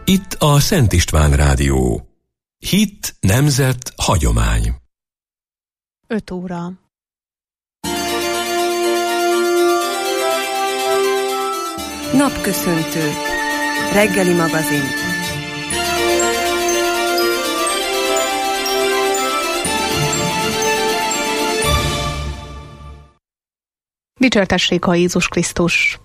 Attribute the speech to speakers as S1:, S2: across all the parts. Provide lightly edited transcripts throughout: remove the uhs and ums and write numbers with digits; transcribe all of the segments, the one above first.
S1: Itt a Szent István Rádió. Hit, nemzet, hagyomány.
S2: 5 óra.
S3: Napköszöntő. Reggeli magazin.
S2: Dicsértessék a Jézus Krisztus.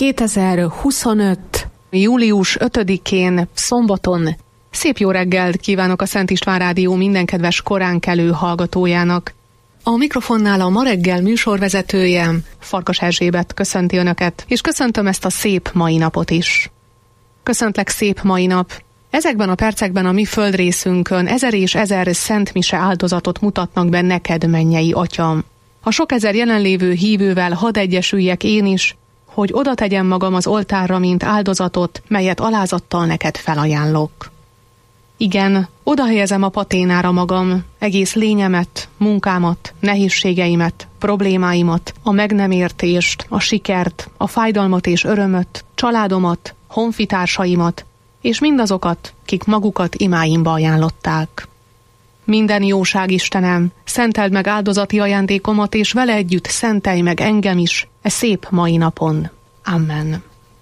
S2: 2025. július 5-én, szombaton. Szép jó reggelt kívánok a Szent István Rádió minden kedves koránkelő hallgatójának. A mikrofonnál a ma reggel műsorvezetője, Farkas Erzsébet köszönti Önöket, és köszöntöm ezt a szép mai napot is. Köszöntlek, szép mai nap! Ezekben a percekben a mi földrészünkön 1000 és 1000 szent mise áldozatot mutatnak be neked, mennyei Atyam. A sok ezer jelenlévő hívővel hadd egyesüljek én is, hogy oda tegyem magam az oltárra, mint áldozatot, melyet alázattal neked felajánlok. Igen, oda helyezem a paténára magam, egész lényemet, munkámat, nehézségeimet, problémáimat, a meg nem értést, a sikert, a fájdalmat és örömöt, családomat, honfitársaimat, és mindazokat, kik magukat imáimba ajánlották. Minden jóság, Istenem, szenteld meg áldozati ajándékomat, és vele együtt szentelj meg engem is e szép mai napon. Amen.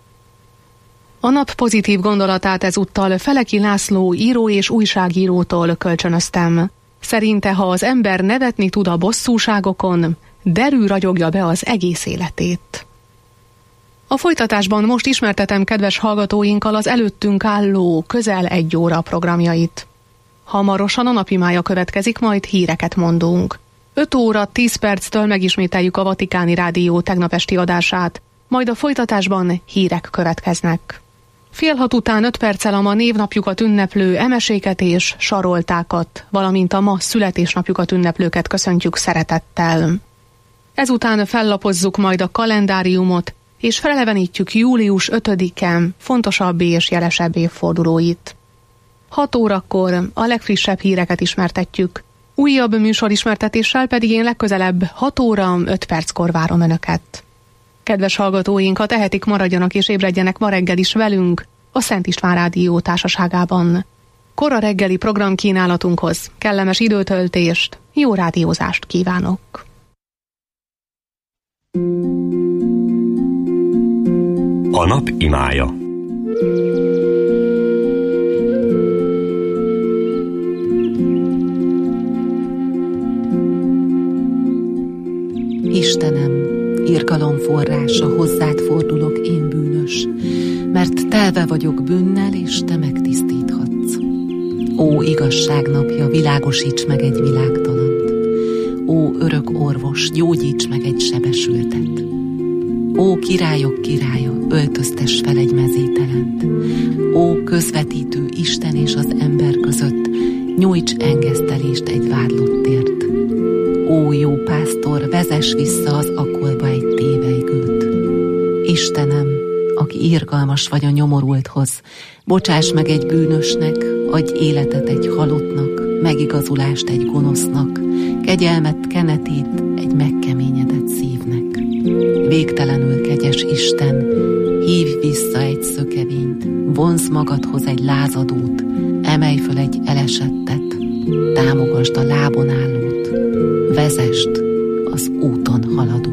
S2: A nap pozitív gondolatát ezúttal Feleki László író és újságírótól kölcsönöztem. Szerinte, ha az ember nevetni tud a bosszúságokon, derű ragyogja be az egész életét. A folytatásban most ismertetem kedves hallgatóinkkal az előttünk álló közel 1 óra programjait. Hamarosan a napimája következik, majd híreket mondunk. 5 óra 10 perctől megismételjük a Vatikáni Rádió tegnap esti adását, majd a folytatásban hírek következnek. 5:30 után 5 perccel a ma névnapjukat ünneplő emeséket és saroltákat, valamint a ma születésnapjukat ünneplőket köszöntjük szeretettel. Ezután fellapozzuk majd a kalendáriumot, és felelevenítjük július 5-en fontosabb és jelesebb évfordulóit. 6 órakor a legfrissebb híreket ismertetjük. Újabb műsorismertetéssel pedig én legközelebb 6 óra 5 perckor várom Önöket. Kedves hallgatóink, ha tehetik, maradjanak és ébredjenek ma reggel is velünk a Szent István Rádió társaságában. Kora reggeli programkínálatunkhoz kellemes időtöltést, jó rádiózást kívánok!
S1: A nap imája.
S4: Istenem, irgalom forrása, hozzád fordulok én bűnös, mert telve vagyok bűnnel, és te megtisztíthatsz. Ó, igazság napja, világosíts meg egy világtalant. Ó, örök orvos, gyógyíts meg egy sebesültet. Ó, királyok királya, öltöztess fel egy mezítelent. Ó, közvetítő Isten és az ember között, nyújts engesztelést egy vádlottért. Ó, jó pásztor, vezess vissza az akolba egy tévelygőt. Istenem, aki irgalmas vagy a nyomorulthoz, bocsáss meg egy bűnösnek, adj életet egy halottnak, megigazulást egy gonosznak, kegyelmet, kenetét egy megkeményedett szívnek. Végtelenül kegyes Isten, hívj vissza egy szökevényt, vonzd magadhoz egy lázadót, emelj föl egy elesettet, támogasd a lábon állót, vezesd az úton haladót.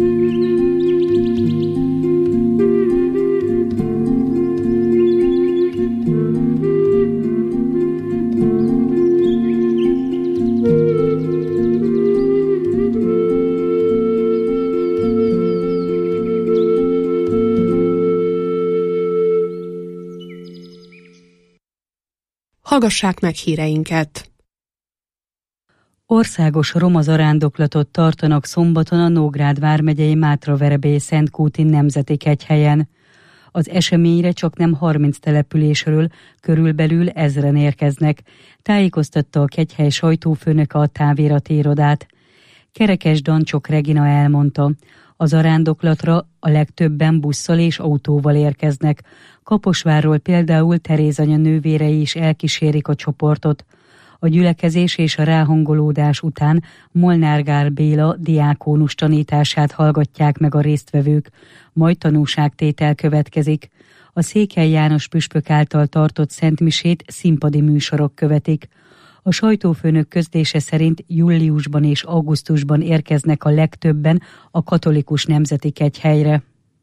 S2: Hallgassák meg híreinket!
S5: Országos roma zarándoklatot tartanak szombaton a Nógrád vármegyei Mátraverebély Szentkúti Nemzeti Kegyhelyen. Az eseményre csaknem 30 településről körülbelül 1000-en érkeznek, tájékoztatta a kegyhely sajtófőnöke a távirati irodát. Kerekes Dancsok Regina elmondta, a zarándoklatra a legtöbben busszal és autóval érkeznek. Kaposvárról például Teréz anya nővérei is elkísérik a csoportot. A gyülekezés és a ráhangolódás után Molnár Gál Béla diákónus tanítását hallgatják meg a résztvevők, majd tanúságtétel következik. A Székely János püspök által tartott szentmisét színpadi műsorok követik. A sajtófőnök közlése szerint júliusban és augusztusban érkeznek a legtöbben a katolikus nemzeti kegyhelyre.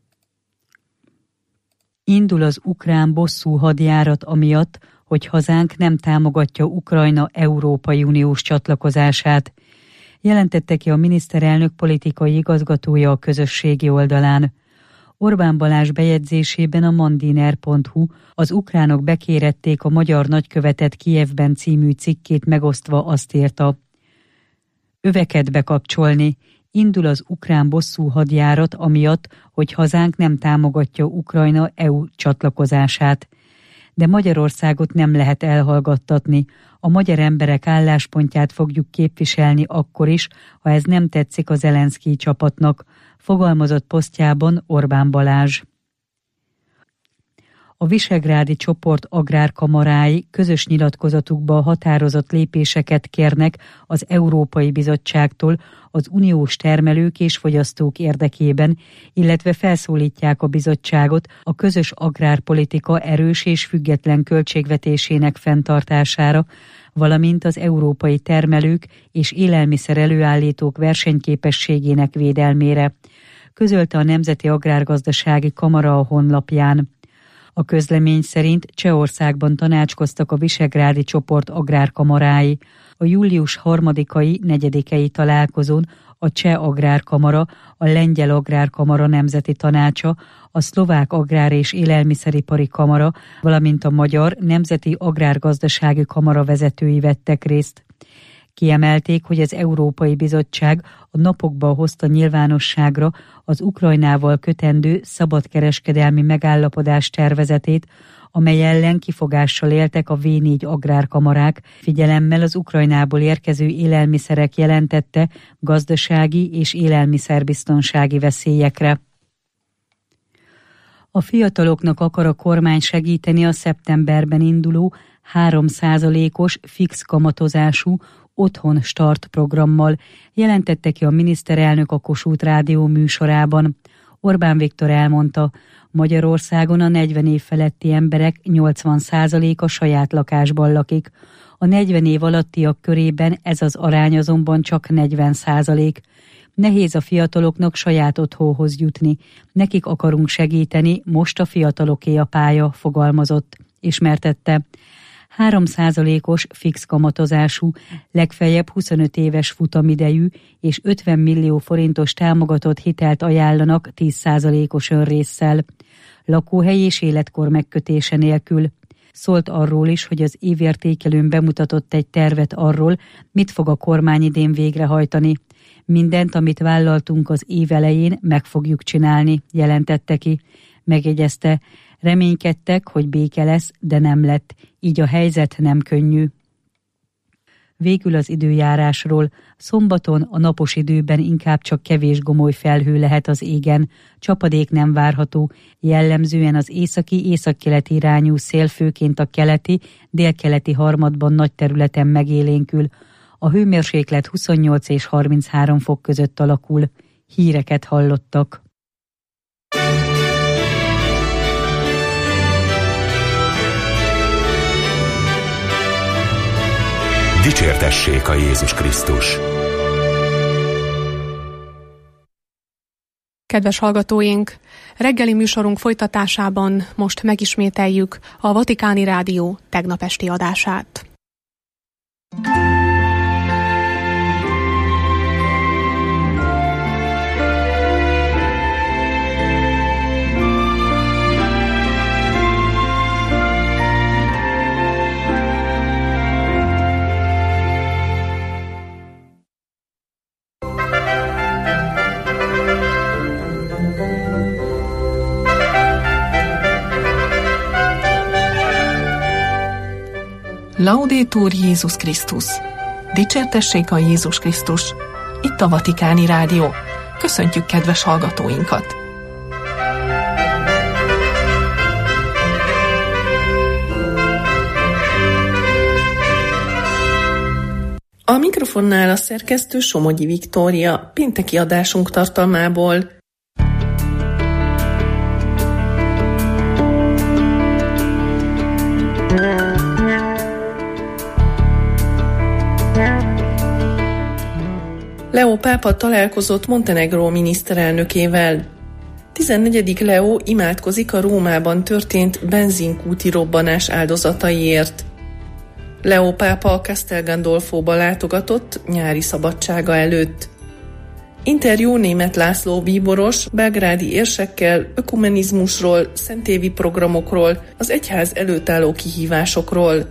S5: Indul az ukrán bosszú hadjárat amiatt, hogy hazánk nem támogatja Ukrajna Európai Uniós csatlakozását. Jelentette ki a miniszterelnök politikai igazgatója a közösségi oldalán. Orbán Balázs bejegyzésében a mandiner.hu az ukránok bekérették a magyar nagykövetet Kijevben című cikkét megosztva azt írta: Öveket bekapcsolni, indul az ukrán bosszú hadjárat amiatt, hogy hazánk nem támogatja Ukrajna EU csatlakozását. De Magyarországot nem lehet elhallgattatni. A magyar emberek álláspontját fogjuk képviselni akkor is, ha ez nem tetszik a Zelenszkij csapatnak, fogalmazott posztjában Orbán Balázs. A Visegrádi csoport agrárkamarái közös nyilatkozatukba határozott lépéseket kérnek az Európai Bizottságtól az uniós termelők és fogyasztók érdekében, illetve felszólítják a bizottságot a közös agrárpolitika erős és független költségvetésének fenntartására, valamint az európai termelők és élelmiszer előállítók versenyképességének védelmére, közölte a Nemzeti Agrárgazdasági Kamara a honlapján. A közlemény szerint Csehországban tanácskoztak a Visegrádi csoport agrárkamarái. A július 3-ai, 4-ei találkozón a Cseh Agrárkamara, a Lengyel Agrárkamara Nemzeti Tanácsa, a Szlovák Agrár- és Élelmiszeripari Kamara, valamint a Magyar Nemzeti Agrárgazdasági Kamara vezetői vettek részt. Kiemelték, hogy az Európai Bizottság a napokban hozta nyilvánosságra az Ukrajnával kötendő szabadkereskedelmi megállapodás tervezetét, amely ellen kifogással éltek a V4 agrárkamarák, figyelemmel az Ukrajnából érkező élelmiszerek jelentette gazdasági és élelmiszerbiztonsági veszélyekre. A fiataloknak akar a kormány segíteni a szeptemberben induló 3%-os fix kamatozású Otthon Start programmal, jelentette ki a miniszterelnök a Kossuth Rádió műsorában. Orbán Viktor elmondta, Magyarországon a 40 év feletti emberek 80%-a saját lakásban lakik. A 40 év alattiak körében ez az arány azonban csak 40%. Nehéz a fiataloknak saját otthonhoz jutni. Nekik akarunk segíteni, most a fiataloké a pálya, fogalmazott, ismertette. 3%-os fix kamatozású, legfeljebb 25 éves futamidejű és 50 millió forintos támogatott hitelt ajánlanak 10%-os önrésszel, lakóhely és életkor megkötése nélkül. Szólt arról is, hogy az évértékelőn bemutatott egy tervet arról, mit fog a kormány idén végrehajtani. Mindent, amit vállaltunk az év elején, meg fogjuk csinálni, jelentette ki. Megjegyezte, reménykedtek, hogy béke lesz, de nem lett, így a helyzet nem könnyű. Végül az időjárásról. Szombaton a napos időben inkább csak kevés gomoly felhő lehet az égen. Csapadék nem várható, jellemzően az északi-északkeleti irányú szél főként a keleti, délkeleti harmadban nagy területen megélénkül. A hőmérséklet 28 és 33 fok között alakul. Híreket hallottak.
S1: Dicsértessék a Jézus Krisztus!
S2: Kedves hallgatóink, reggeli műsorunk folytatásában most megismételjük a Vatikáni Rádió tegnap esti adását.
S6: Laudetur Jézus Krisztus! Dicsértessék a Jézus Krisztus! Itt a Vatikáni Rádió. Köszöntjük kedves hallgatóinkat! A mikrofonnál a szerkesztő Somogyi Viktória, pénteki adásunk tartalmából.
S7: Leó pápa találkozott Montenegró miniszterelnökével. 14. Leó imádkozik a Rómában történt benzinkúti robbanás áldozataiért. Leó pápa Castel Gandolfóba látogatott nyári szabadsága előtt. Interjú Németh László bíboros belgrádi érsekkel ökumenizmusról, szentévi programokról, az egyház előtt álló kihívásokról.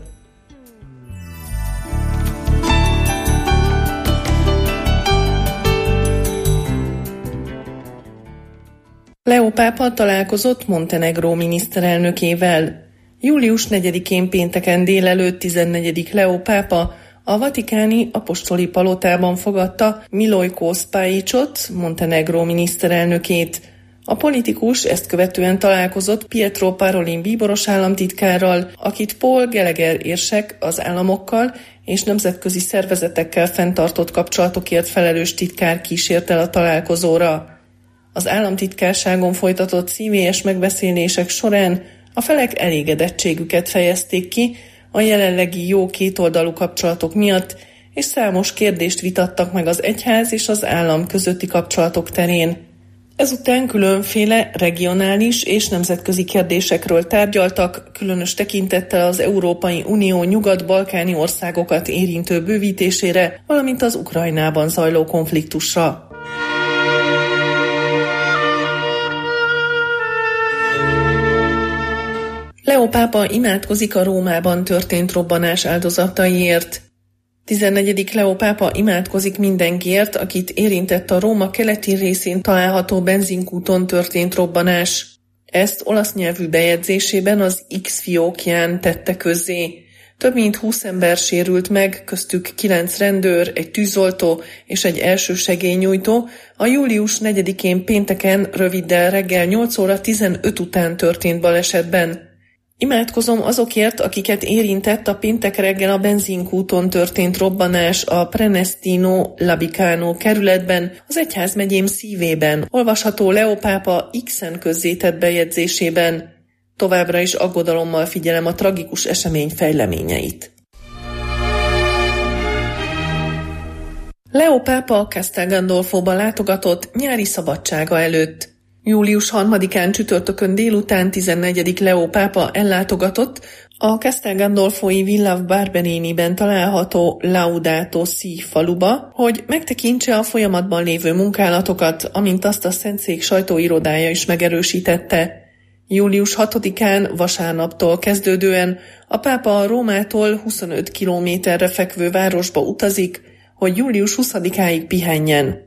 S7: Leó pápa találkozott Montenegró miniszterelnökével. Július 4-én pénteken délelőtt 14. Leó pápa a vatikáni apostoli palotában fogadta Milojko Spajićot, Montenegró miniszterelnökét. A politikus ezt követően találkozott Pietro Parolin bíboros államtitkárral, akit Paul Gallagher érsek az államokkal és nemzetközi szervezetekkel fenntartott kapcsolatokért felelős titkár kísért el a találkozóra. Az államtitkárságon folytatott szívélyes megbeszélések során a felek elégedettségüket fejezték ki a jelenlegi jó kétoldalú kapcsolatok miatt, és számos kérdést vitattak meg az egyház és az állam közötti kapcsolatok terén. Ezután különféle regionális és nemzetközi kérdésekről tárgyaltak, különös tekintettel az Európai Unió nyugat-balkáni országokat érintő bővítésére, valamint az Ukrajnában zajló konfliktusra. Leó pápa imádkozik a Rómában történt robbanás áldozataiért. 14. Leó pápa imádkozik mindenkiért, akit érintett a Róma keleti részén található benzinkúton történt robbanás. Ezt olasz nyelvű bejegyzésében az X fiókján tette közzé. Több mint 20 ember sérült meg, köztük 9 rendőr, egy tűzoltó és egy elsősegélynyújtó, a július 4-én pénteken röviddel reggel 8 óra 15 után történt balesetben. Imádkozom azokért, akiket érintett a péntek reggel a benzinkúton történt robbanás a Prenestino Labicano kerületben, az egyházmegyém szívében, olvasható Leó pápa X-en közzétett bejegyzésében. Továbbra is aggodalommal figyelem a tragikus esemény fejleményeit. Leó pápa Castel Gandolfóba látogatott nyári szabadsága előtt. Július 3-án csütörtökön délután 14. Leó pápa ellátogatott a Castel Gandolfói Villa Barberiniben található Laudato Si faluba, hogy megtekintse a folyamatban lévő munkálatokat, amint azt a Szentszék sajtóirodája is megerősítette. Július 6-án vasárnaptól kezdődően a pápa a Rómától 25 kilométerre fekvő városba utazik, hogy július 20-áig pihenjen.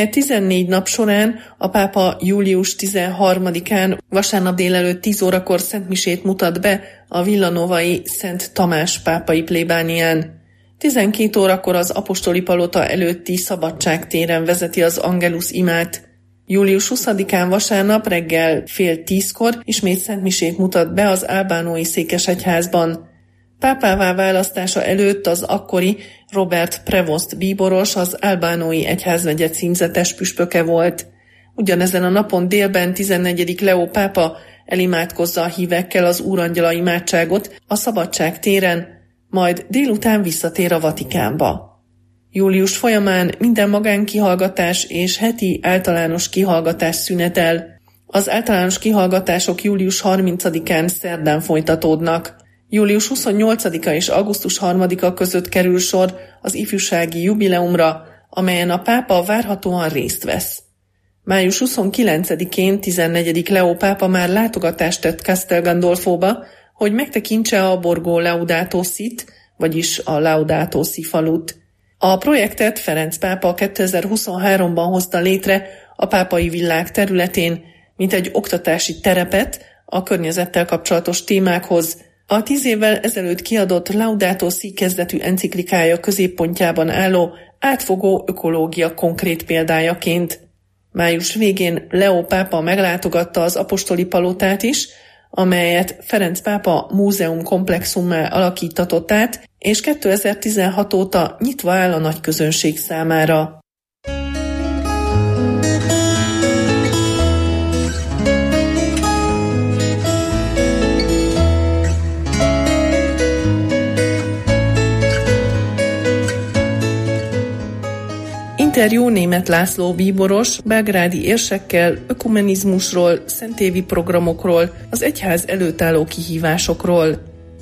S7: 14 nap során a pápa július 13-án vasárnap délelőtt 10 órakor szentmisét mutat be a villanovai Szent Tamás pápai plébánián. 12 órakor az apostoli palota előtti Szabadságtéren vezeti az Angelus imát. Július 20-án vasárnap reggel 9:30 ismét szentmisét mutat be az albánói székesegyházban. Pápává választása előtt az akkori Robert Prevost bíboros az albánói egyházmegye címzetes püspöke volt. Ugyanezen a napon délben 14. Leó pápa elimádkozza a hívekkel az Úrangyala imádságot a Szabadság téren, majd délután visszatér a Vatikánba. Július folyamán minden magánkihallgatás és heti általános kihallgatás szünetel. Az általános kihallgatások július 30-án szerdán folytatódnak. Július 28-a és augusztus 3-a között kerül sor az ifjúsági jubileumra, amelyen a pápa várhatóan részt vesz. Május 29-én 14. Leó pápa már látogatást tett Castel Gandolfóba, hogy megtekintse a Borgo Laudato Sit, vagyis a Laudato Si falut. A projektet Ferenc pápa 2023-ban hozta létre a pápai villák területén, mint egy oktatási terepet a környezettel kapcsolatos témákhoz. A 10 évvel ezelőtt kiadott Laudato Si kezdetű enciklikája középpontjában álló átfogó ökológia konkrét példájaként. Május végén Leó pápa meglátogatta az apostoli palotát is, amelyet Ferenc pápa múzeum komplexummá alakítatott át, és 2016 óta nyitva áll a nagy közönség számára. Interjú Németh László bíboros belgrádi érsekkel ökumenizmusról, szentévi programokról, az egyház előtt álló kihívásokról.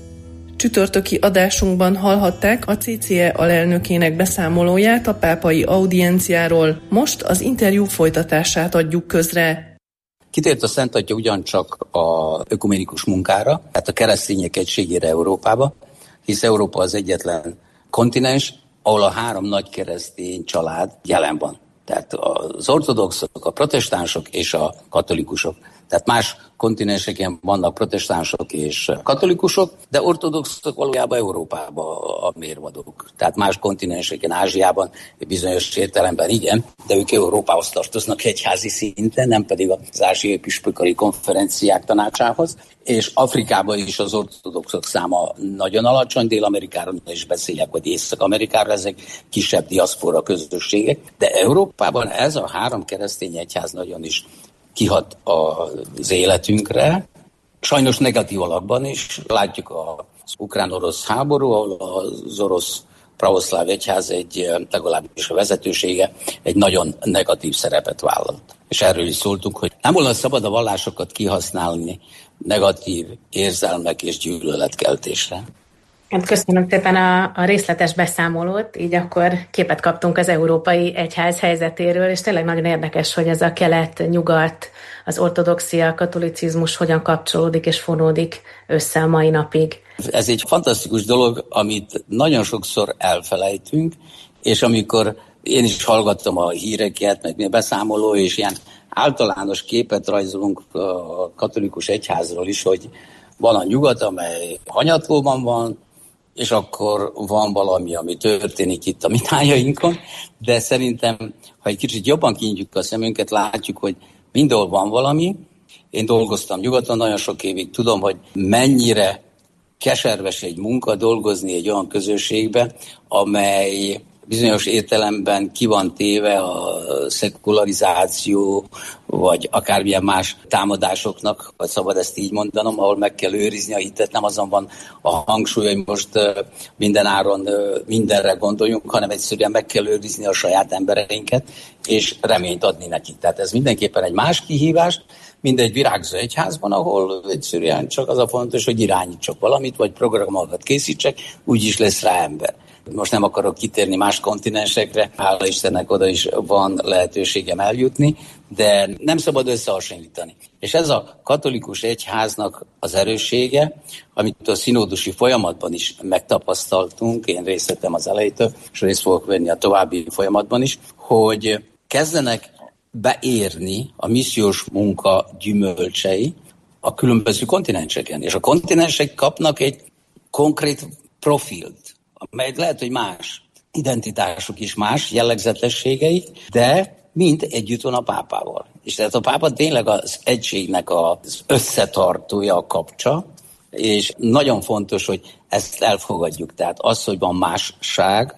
S7: Csütörtöki adásunkban hallhatták a CCE alelnökének beszámolóját a pápai audienciáról, most az interjú folytatását adjuk közre.
S8: Kitért a Szent Atya ugyancsak az ökumenikus munkára, tehát a keresztények egységére Európába, hisz Európa az egyetlen kontinens, ahol a 3 nagy keresztény család jelen van. Tehát az ortodoxok, a protestánsok és a katolikusok. Tehát más kontinenseken vannak protestánsok és katolikusok, de ortodoxok valójában Európában a mérvadók. Tehát más kontinenseken, Ázsiában bizonyos értelemben igen, de ők Európához tartoznak egyházi szinten, nem pedig az Ázsiai Püspököri Konferenciák Tanácsához. És Afrikában is az ortodoxok száma nagyon alacsony, Dél-Amerikáról is beszélek, vagy Észak-Amerikáról, ezek kisebb diaszpora közösségek. De Európában ez a 3 keresztény egyház nagyon is kihat az életünkre. Sajnos negatív alakban is. Látjuk az ukrán-orosz háború, ahol az orosz pravoszláv egyház legalábbis a vezetősége egy nagyon negatív szerepet vállalt. És erről is szóltunk, hogy nem volna szabad a vallásokat kihasználni negatív érzelmek és gyűlöletkeltésre.
S9: Köszönöm szépen a részletes beszámolót, így akkor képet kaptunk az európai egyház helyzetéről, és tényleg nagyon érdekes, hogy ez a kelet-nyugat, az ortodoxia, a katolicizmus hogyan kapcsolódik és fonódik össze a mai napig.
S8: Ez egy fantasztikus dolog, amit nagyon sokszor elfelejtünk, és amikor én is hallgattam a híreket, meg mi beszámoló, és ilyen általános képet rajzolunk a katolikus egyházról is, hogy van a nyugat, amely hanyatlóban van, és akkor van valami, ami történik itt a mi tájainkon, de szerintem, ha egy kicsit jobban kinyitjuk a szemünket, látjuk, hogy mindenhol van valami. Én dolgoztam nyugaton nagyon sok évig, tudom, hogy mennyire keserves egy munka dolgozni egy olyan közösségbe, amely bizonyos értelemben ki van téve a szekularizáció, vagy akármilyen más támadásoknak, vagy szabad ezt így mondanom, ahol meg kell őrizni a hitet, nem azon van a hangsúly, hogy most minden áron mindenre gondoljunk, hanem egyszerűen meg kell őrizni a saját embereinket, és reményt adni nekik. Tehát ez mindenképpen egy más kihívás, mint egy virágzó egyházban, ahol egyszerűen csak az a fontos, hogy irányítsak valamit, vagy programokat készítsek, úgyis lesz rá ember. Most nem akarok kitérni más kontinensekre, hála Istennek oda is van lehetőségem eljutni, de nem szabad összehasonlítani. És ez a katolikus egyháznak az erőssége, amit a színódusi folyamatban is megtapasztaltunk, én részt vettem az elejétől, és részt fogok venni a további folyamatban is, hogy kezdenek beérni a missziós munka gyümölcsei a különböző kontinenseken. És a kontinensek kapnak egy konkrét profilt, amely lehet, hogy más identitásuk is, más jellegzetességeik, de mind együtt van a pápával. És tehát a pápa tényleg az egységnek az összetartója, a kapcsa, és nagyon fontos, hogy ezt elfogadjuk. Tehát az, hogy van másság,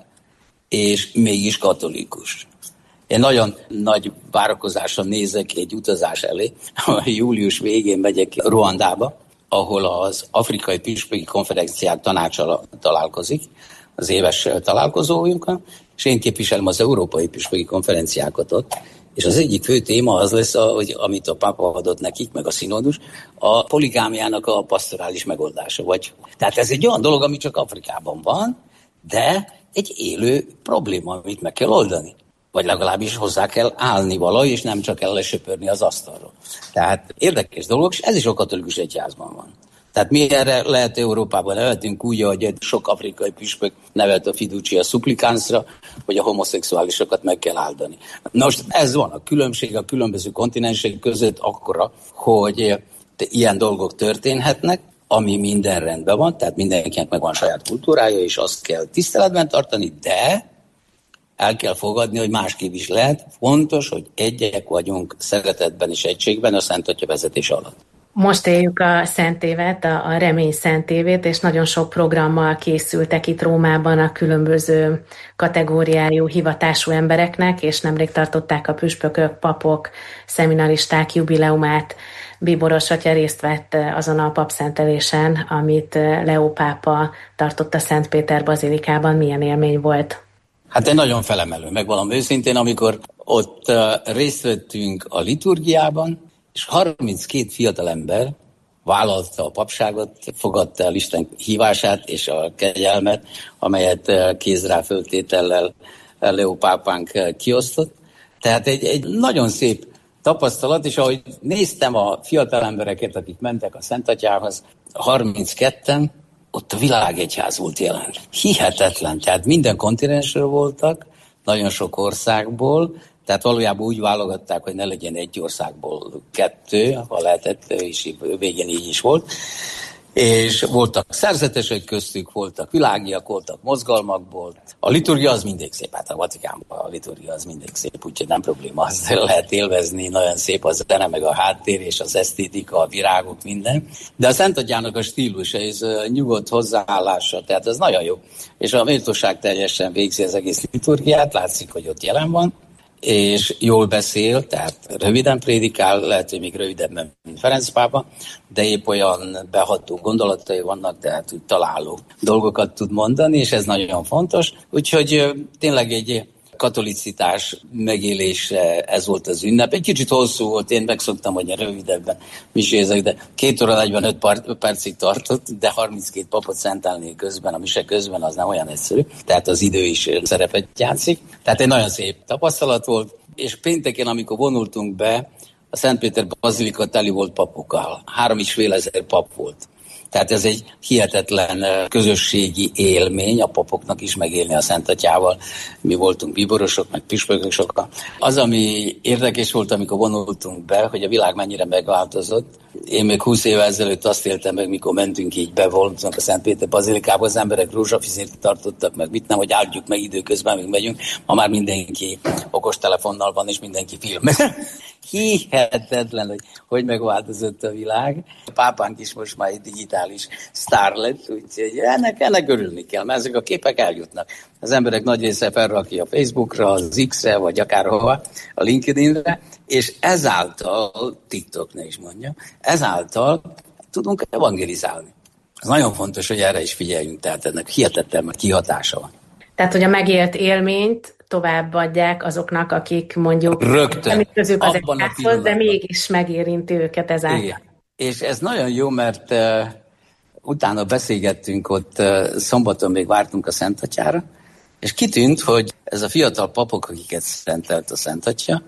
S8: és mégis katolikus. Én nagyon nagy várakozással nézek egy utazás elé. Július végén megyek Ruandába, ahol az Afrikai Püspöki Konferenciák Tanácsa találkozik, az éves találkozójunkon, és én képviselem az Európai Püspöki Konferenciákat ott, és az egyik fő téma az lesz, hogy amit a pápa adott nekik, meg a színódus, a poligámiának a pastorális megoldása. Tehát ez egy olyan dolog, ami csak Afrikában van, de egy élő probléma, amit meg kell oldani. Vagy legalábbis hozzá kell állni valahogy, és nem csak el lesöpörni az asztalról. Tehát érdekes dolog, és ez is a katolikus egyházban van. Tehát mi erre lehet Európában nevetünk úgy, hogy sok afrikai püspök nevelt a fiducia supplicánsra, hogy a homoszexuálisokat meg kell áldani. Na most ez van, a különbség a különböző kontinensek között akkora, hogy ilyen dolgok történhetnek, ami minden rendben van, tehát mindenkinek megvan saját kultúrája, és azt kell tiszteletben tartani, de el kell fogadni, hogy másképp is lehet. Fontos, hogy egyek vagyunk szeretetben és egységben a Szent Atya vezetés alatt.
S9: Most éljük a Szent Évet, a Remény Szent Évét, és nagyon sok programmal készültek itt Rómában a különböző kategóriájú hivatású embereknek, és nemrég tartották a püspökök, papok, szeminaristák jubileumát. Bíboros atya részt vett azon a papszentelésen, amit Leó pápa tartott a Szent Péter bazilikában. Milyen élmény volt?
S8: Hát egy nagyon felemelő, megvalom őszintén, amikor ott részt vettünk a liturgiában, és 32 fiatalember vállalta a papságot, fogadta el Isten hívását és a kegyelmet, amelyet kézráföltétellel Leó pápánk kiosztott. Tehát egy nagyon szép tapasztalat, és ahogy néztem a fiatal embereket, akik mentek a Szentatyához, 32-en, ott a világegyház volt jelen. Hihetetlen, tehát minden kontinensről voltak, nagyon sok országból, tehát valójában úgy válogatták, hogy ne legyen egy országból 2, ha lehetett, és végén így is volt. És voltak szerzetesek köztük, voltak világiak, voltak mozgalmakból. A liturgia az mindig szép, hát a Vatikánban a liturgia az mindig szép, úgyhogy nem probléma, azt lehet élvezni, nagyon szép az zene, meg a háttér, és az esztétika, a virágok, minden. De a Szentatyának a stílusa és a nyugodt hozzáállása, tehát ez nagyon jó. És a méltóság teljesen végzi az egész liturgiát, látszik, hogy ott jelen van, és jól beszél, tehát röviden prédikál, lehet, hogy még rövidebben, mint Ferenc pápa, de épp olyan beható gondolatai vannak, tehát úgy találó dolgokat tud mondani, és ez nagyon fontos. Úgyhogy tényleg egy katolicitás megélése, ez volt az ünnep. Egy kicsit hosszú volt, én megszoktam, hogy rövidebben misézek, de 2 óra 45 percig tartott, de 32 papot szentelni közben, a mise közben az nem olyan egyszerű, tehát az idő is szerepet játszik. Tehát egy nagyon szép tapasztalat volt, és pénteken, amikor vonultunk be, a Szentpéter bazilika teli volt papokkal. 3500 pap volt. Tehát ez egy hihetetlen közösségi élmény a papoknak is megélni a Szentatyával. Mi voltunk bíborosok, meg püspökök sokan. Az, ami érdekes volt, amikor vonultunk be, hogy a világ mennyire megváltozott. Én még 20 évvel ezelőtt azt éltem meg, mikor mentünk így be, voltunk a Szentpéter bazilikába, az emberek rózsafizért tartottak meg, mit nem, hogy áldjuk meg időközben, még megyünk. Ma már mindenki okostelefonnal van, és mindenki filmez. Hihetetlen, hogy megváltozott a világ. A pápánk is most már egy digitális sztár lett, úgyhogy ennek örülni kell, mert ezek a képek eljutnak. Az emberek nagy része felrakja a Facebookra, az X-re, vagy akárhova, a LinkedInre, és ezáltal, TikTok ne is mondja, ezáltal tudunk evangelizálni. Ez nagyon fontos, hogy erre is figyeljünk, tehát ennek hihetetlen kihatása van.
S9: Tehát, hogy a megélt élményt továbbadják azoknak, akik mondjuk
S8: rögtön
S9: közük az egyházhoz, de mégis megérinti őket ezáltal. Igen.
S8: És ez nagyon jó, mert utána beszélgettünk ott, szombaton még vártunk a Szentatyára, és kitűnt, hogy ez a fiatal papok, akiket szentelt a Szentatya,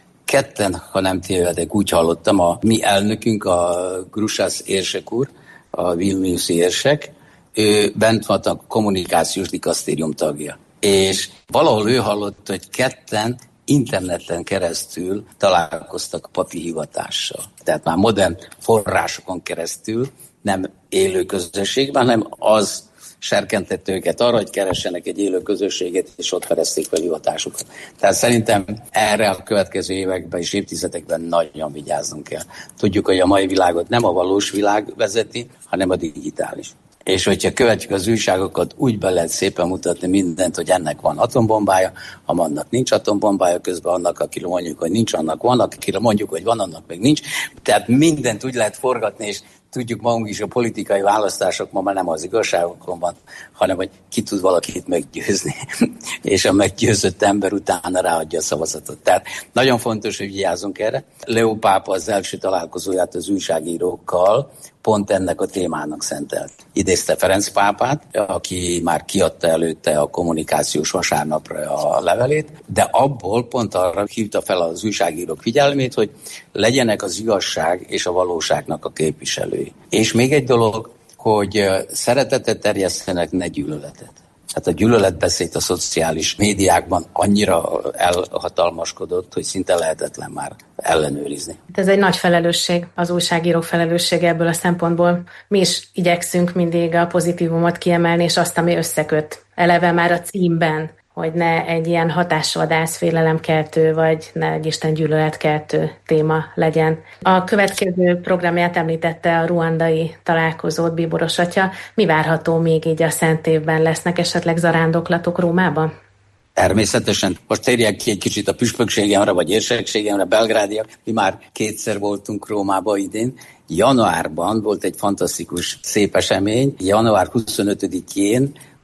S8: 2, ha nem tévedek, úgy hallottam, a mi elnökünk, a Grusász érsek úr, a vilniuszi érsek, ő bent volt a kommunikációs dikasztérium tagja. És valahol ő hallott, hogy 2 interneten keresztül találkoztak a papi hivatással. Tehát már modern forrásokon keresztül, nem élő közösségben, hanem az serkentett őket arra, hogy keressenek egy élő közösséget, és ott ferezték a hivatásukat. Tehát szerintem erre a következő években és évtizedekben nagyon vigyáznunk kell. Tudjuk, hogy a mai világot nem a valós világ vezeti, hanem a digitális. És hogyha követjük az újságokat, úgy be lehet szépen mutatni mindent, hogy ennek van atombombája, ha annak nincs atombombája, közben annak, akire mondjuk, hogy nincs, annak van, akire mondjuk, hogy van, annak meg nincs. Tehát mindent úgy lehet forgatni, és tudjuk magunk is, a politikai választások ma már nem az igazságokon van, hanem hogy ki tud valakit meggyőzni, és a meggyőzött ember utána ráadja a szavazatot. Tehát nagyon fontos, hogy vigyázzunk erre. Leó pápa az első találkozóját az újságírókkal pont ennek a témának szentelt. Idézte Ferenc pápát, aki már kiadta előtte a kommunikációs vasárnapra a levelét, de abból pont arra hívta fel az újságírók figyelmét, hogy legyenek az igazság és a valóságnak a képviselői. És még egy dolog, hogy szeretetet terjesztenek, ne gyűlöletet. Hát a gyűlöletbeszéd a szociális médiákban annyira elhatalmaskodott, hogy szinte lehetetlen már ellenőrizni.
S9: Ez egy nagy felelősség, az újságírók felelőssége ebből a szempontból. Mi is igyekszünk mindig a pozitívumot kiemelni, és azt, ami összeköt. Eleve már a címben, hogy ne egy ilyen hatásvadász, félelemkeltő, vagy ne egy Isten gyűlöletkeltő téma legyen. A következő programját említette a ruandai találkozót, bíboros atya. Mi várható még így a Szent Évben? Lesznek esetleg zarándoklatok Rómában?
S8: Természetesen. Most térjek ki egy kicsit a püspökségemre, vagy érsekségemre, Belgrádiak. Mi már 2-szer voltunk Rómába idén. Januárban volt egy fantasztikus, szép esemény. Január 25-én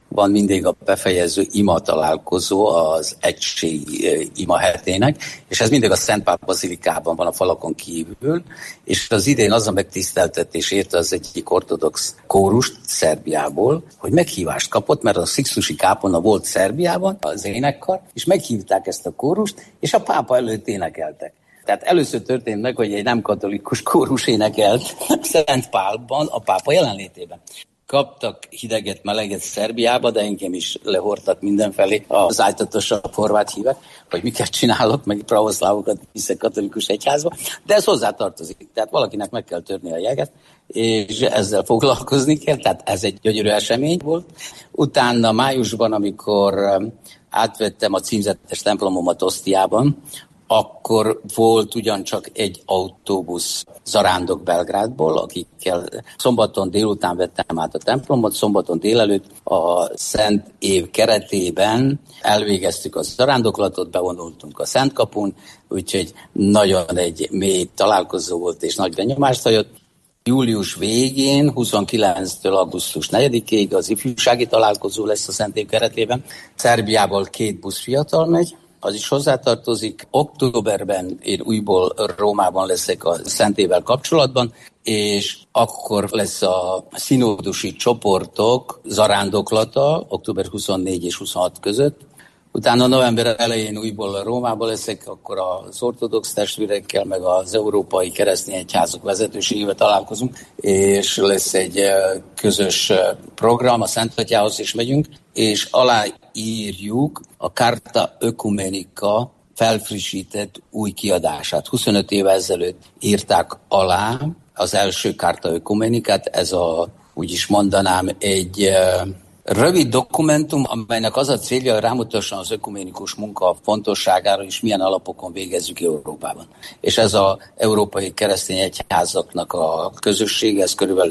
S8: van mindig a befejező ima találkozó az egység ima hetének, és ez mindig a Szent Pál bazilikában van a falakon kívül, és az idén az a megtiszteltetés érte az egyik ortodox kórust Szerbiából, hogy meghívást kapott, mert a Sixtusi kápolna volt Szerbiában, az énekkar, és meghívták ezt a kórust, és a pápa előtt énekeltek. Tehát először történt meg, hogy egy nem katolikus kórus énekelt Szent Pálban a pápa jelenlétében. Kaptak hideget, meleget Szerbiába, de engem is lehordtak mindenfelé az ájtatosabb horvát hívek, hogy miket csinálok, meg pravoszlávokat viszek katolikus egyházba, de ez hozzátartozik. Tehát valakinek meg kell törni a jeget, és ezzel foglalkozni kell, tehát ez egy gyönyörű esemény volt. Utána májusban, amikor átvettem a címzetes templomomat Osztiában, akkor volt ugyancsak egy autóbusz zarándok Belgrádból, akikkel szombaton délután vettem át a templomot, szombaton délelőtt a Szent Év keretében elvégeztük a zarándoklatot, bevonultunk a Szentkapun, úgyhogy nagyon egy mély találkozó volt és nagy benyomást hagyott. Július végén, 29-től augusztus 4-ig az ifjúsági találkozó lesz a Szent Év keretében. Szerbiából 2 busz fiatal megy, az is hozzátartozik. Októberben én újból Rómában leszek a Szentével kapcsolatban, és akkor lesz a színódusi csoportok zarándoklata október 24 és 26 között. Utána november elején újból Rómában leszek, akkor az ortodox testvérekkel, meg az európai keresztény egyházak vezetőségével találkozunk, és lesz egy közös program, a Szentatyához is megyünk, és aláírjuk a Carta Ökumenika felfrissített új kiadását. 25 éve ezelőtt írták alá az első Carta Ökumenikát, ez úgy is mondanám, egy rövid dokumentum, amelynek az a célja, hogy rámutasson az ökumenikus munka fontosságára, és milyen alapokon végezzük Európában. És ez az európai keresztény egyházaknak a közössége, ez körülbelül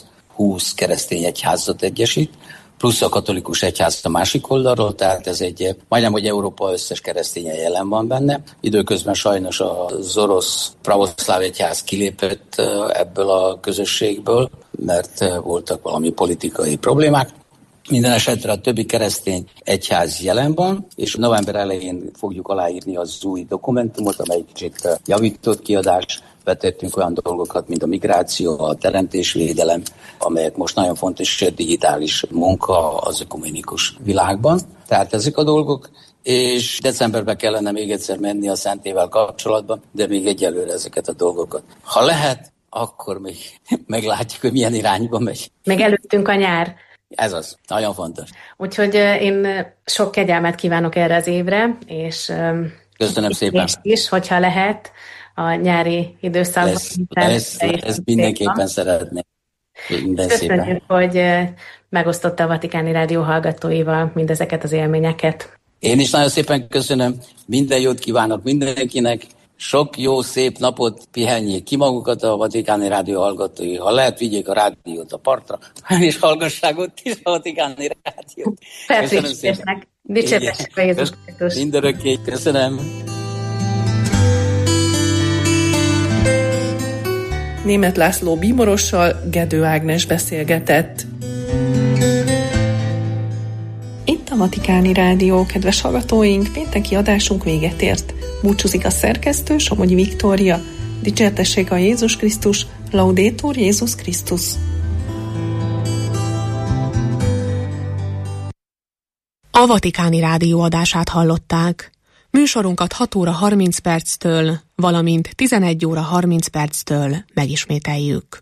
S8: 120 keresztény egyházat egyesít, plusz a katolikus egyház a másik oldalról, tehát ez egy, majdnem, hogy Európa összes kereszténye jelen van benne. Időközben sajnos az orosz pravoszláv egyház kilépett ebből a közösségből, mert voltak valami politikai problémák. Minden esetre a többi keresztény egyház jelen van, és november elején fogjuk aláírni az új dokumentumot, amely kicsit javított kiadás. Betettünk olyan dolgokat, mint a migráció, a teremtésvédelem, amelyek most nagyon fontos, a digitális munka az ökumenikus világban. Tehát ezek a dolgok, és decemberben kellene még egyszer menni a Szentével kapcsolatban, de még egyelőre ezeket a dolgokat. Ha lehet, akkor még meglátjuk, hogy milyen irányba megy.
S9: Meg előttünk a nyár.
S8: Ez az, nagyon fontos.
S9: Úgyhogy én sok kegyelmet kívánok erre az évre, és
S8: köszönöm szépen.
S9: És hogyha lehet, a nyári időszakban.
S8: Ezt mindenképpen szeretnék.
S9: Köszönjük, hogy megosztotta a Vatikáni Rádió hallgatóival mindezeket az élményeket.
S8: Én is nagyon szépen köszönöm, minden jót kívánok mindenkinek, sok jó, szép napot, pihenjék ki magukat a Vatikáni Rádió hallgatói. Ha lehet, vigyék a rádiót a partra, és hallgassák ott is a Vatikáni Rádiót.
S9: Köszönöm szépen. Dicsértessük a Jézus Krisztus.
S8: Mindörökké, köszönöm.
S7: Németh László bíborossal Gedő Ágnes beszélgetett. Itt a Vatikáni Rádió, kedves hallgatóink, pénteki adásunk véget ért. Búcsúzik a szerkesztő, Somogyi Viktória. Dicsértessék a Jézus Krisztus, Laudetur Jézus Krisztus.
S2: A Vatikáni Rádió adását hallották. Műsorunkat 6 óra 30 perctől, valamint 11 óra 30 perctől megismételjük.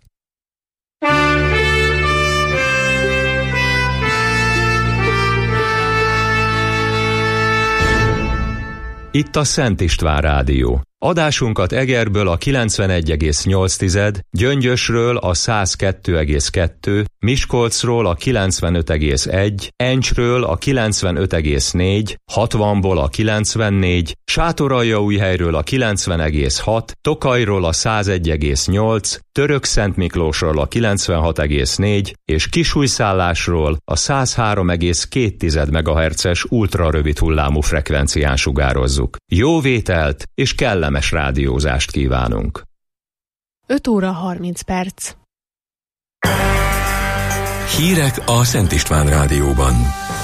S1: Itt a Szent István Rádió. Adásunkat Egerből a 91,8, Gyöngyösről a 102,2, Miskolcról a 95,1, Encsről a 95,4, 60-ból a 94, Sátoraljaújhelyről a 90,6, Tokajról a 101,8, Törökszentmiklósról a 96,4 és Kisújszállásról a 103,2 MHz-es ultrarövid hullámú frekvencián sugározzuk. Jó vételt és kellemes rádiózást kívánunk!
S2: 5 óra 30 perc.
S1: Hírek a Szent István Rádióban.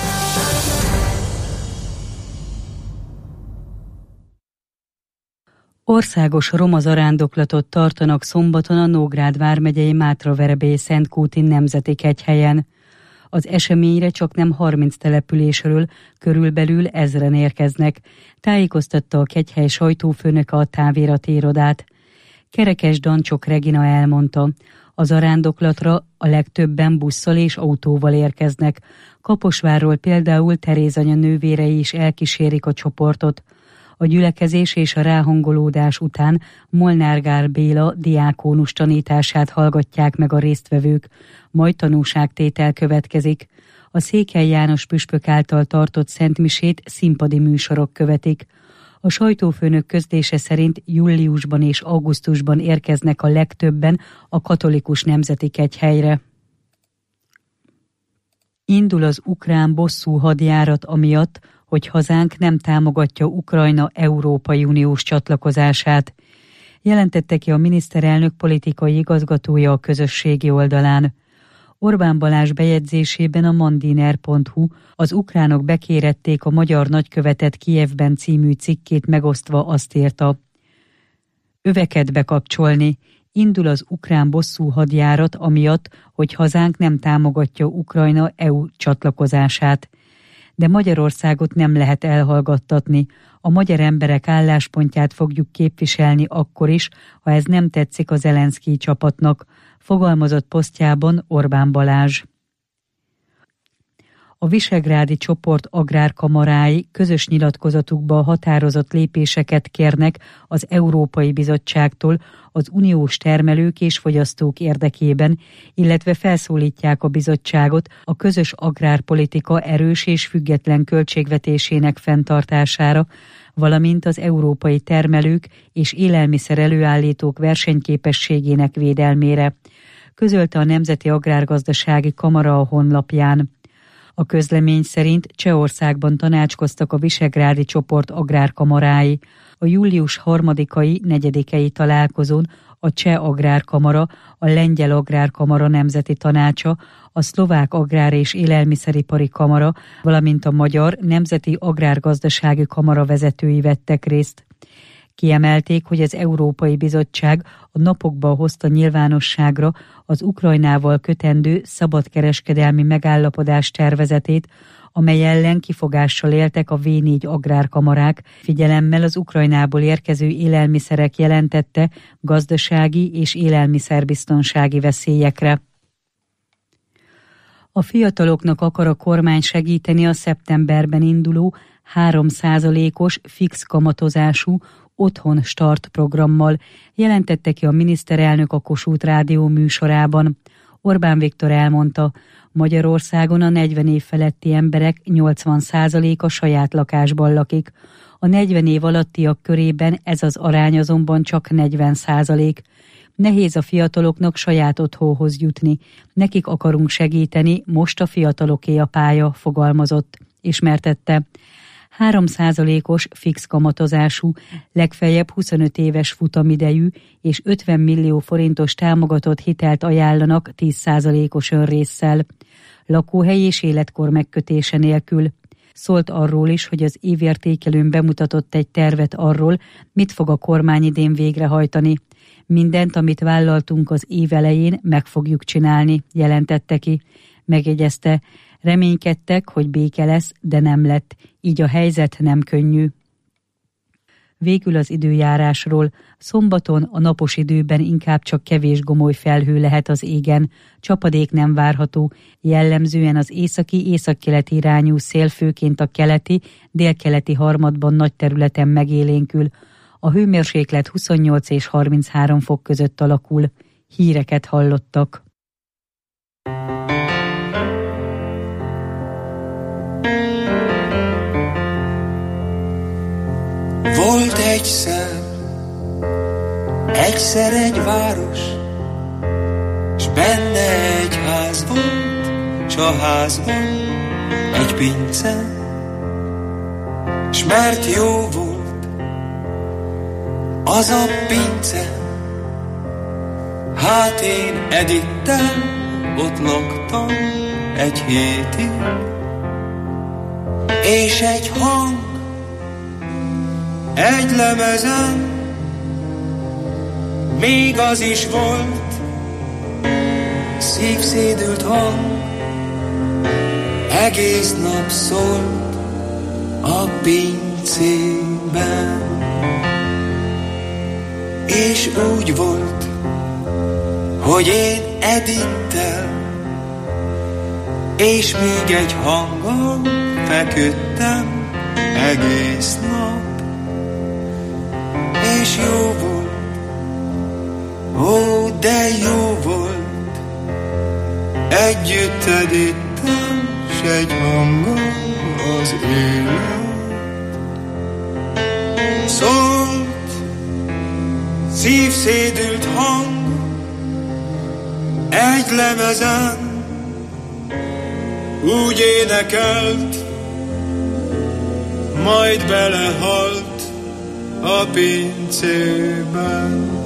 S5: Országos roma zarándoklatot tartanak szombaton a Nógrád vármegyei Mátraverebély Szentkúti Nemzeti Kegyhelyen. Az eseményre csaknem 30 településről körülbelül 1000-en érkeznek, tájékoztatta a kegyhely sajtófőnöke a táviratirodát. Kerekes Dancsok Regina elmondta, a zarándoklatra a legtöbben busszal és autóval érkeznek. Kaposvárról például Teréz anya nővérei is elkísérik a csoportot. A gyülekezés és a ráhangolódás után Molnár Gál Béla diákónus tanítását hallgatják meg a résztvevők, majd tanúságtétel következik. A Székely János püspök által tartott szentmisét színpadi műsorok követik. A sajtófőnök közlése szerint júliusban és augusztusban érkeznek a legtöbben a katolikus nemzeti kegyhelyre. Indul az ukrán bosszú hadjárat amiatt, hogy hazánk nem támogatja Ukrajna Európai Uniós csatlakozását, jelentette ki a miniszterelnök politikai igazgatója a közösségi oldalán. Orbán Balázs bejegyzésében a mandiner.hu az ukránok bekérették a magyar nagykövetet Kijevben című cikkét megosztva azt írta: öveket bekapcsolni, indul az ukrán bosszú hadjárat amiatt, hogy hazánk nem támogatja Ukrajna EU csatlakozását. De Magyarországot nem lehet elhallgattatni. A magyar emberek álláspontját fogjuk képviselni akkor is, ha ez nem tetszik a Zelenszkij csapatnak, fogalmazott posztjában Orbán Balázs. A visegrádi csoport agrárkamarái közös nyilatkozatukba határozott lépéseket kérnek az Európai Bizottságtól az uniós termelők és fogyasztók érdekében, illetve felszólítják a bizottságot a közös agrárpolitika erős és független költségvetésének fenntartására, valamint az európai termelők és élelmiszer előállítók versenyképességének védelmére, közölte a Nemzeti Agrárgazdasági Kamara a honlapján. A közlemény szerint Csehországban tanácskoztak a visegrádi csoport agrárkamarái. A július 3-ai, 4-ei találkozón a Cseh Agrárkamara, a Lengyel Agrárkamara Nemzeti Tanácsa, a Szlovák Agrár- és Élelmiszeripari Kamara, valamint a Magyar Nemzeti Agrárgazdasági Kamara vezetői vettek részt. Kiemelték, hogy az Európai Bizottság a napokban hozta nyilvánosságra az Ukrajnával kötendő szabadkereskedelmi megállapodás tervezetét, amely ellen kifogással éltek a V4 agrárkamarák, figyelemmel az Ukrajnából érkező élelmiszerek jelentette gazdasági és élelmiszerbiztonsági veszélyekre. A fiataloknak akar a kormány segíteni a szeptemberben induló 3%-os fix kamatozású Otthon Start programmal, jelentette ki a miniszterelnök a Kossuth Rádió műsorában. Orbán Viktor elmondta, Magyarországon a 40 év feletti emberek 80%-a saját lakásban lakik. A 40 év alattiak körében ez az arány azonban csak 40%. Nehéz a fiataloknak saját otthonhoz jutni. Nekik akarunk segíteni, most a fiataloké a pálya, fogalmazott, ismertette. 3%-os fix kamatozású, legfeljebb 25 éves futamidejű és 50 millió forintos támogatott hitelt ajánlanak 10%-os önrésszel, lakóhely és életkor megkötése nélkül. Szólt arról is, hogy az évértékelőn bemutatott egy tervet arról, mit fog a kormány idén végrehajtani. Mindent, amit vállaltunk az év elején, meg fogjuk csinálni, jelentette ki. Megjegyezte, reménykedtek, hogy béke lesz, de nem lett, így a helyzet nem könnyű. Végül az időjárásról. Szombaton a napos időben inkább csak kevés gomoly felhő lehet az égen. Csapadék nem várható, jellemzően az északi-északkeleti irányú szél főként a keleti, délkeleti harmadban nagy területen megélénkül. A hőmérséklet 28 és 33 fok között alakul. Híreket hallottak.
S10: Volt egyszer egy város, s benne egy ház volt, s a házban egy pince, s mert jó volt az a pince, hát én Edittel ott laktam egy hétig, és egy hang, egy lemezen, még az is volt, szívszédült hang, egész nap szólt a pincében. És úgy volt, hogy én Edittel, és még egy hanggal feküdtem egész nap. És jó volt, ó, de jó volt, együtt Edittel, s egy hanggal az élet. Szólt szívszédült hang egy lemezen, úgy énekelt, majd belehalt a pincében.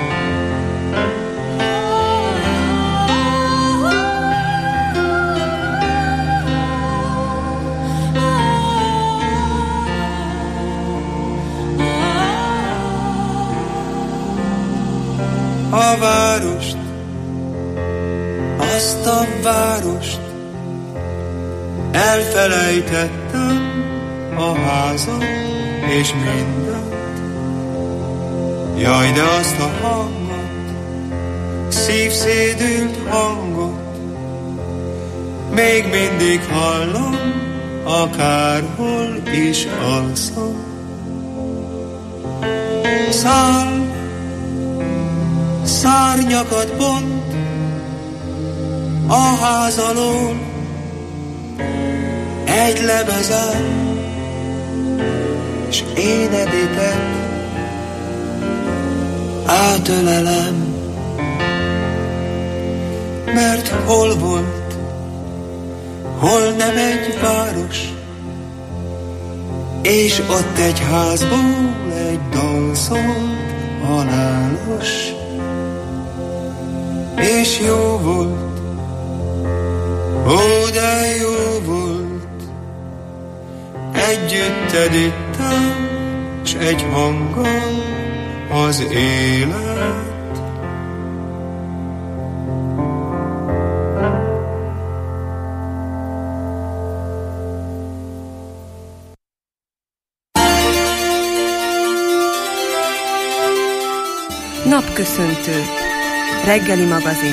S10: A várost, azt a várost elfelejtettem, a házat és mindent. Jaj, de azt a hangot, szívszédült hangot még mindig hallom, akárhol is alszom. Szárnyakat bont a ház alól egy lemezen, s én Editet átölelem, mert hol volt, hol nem egy város, és ott egy házból egy dal szólt halálos. És jó volt, ó, de jó volt, együtt Edittel, s egy hanggal az élet.
S3: Napköszöntő. Reggeli magazin.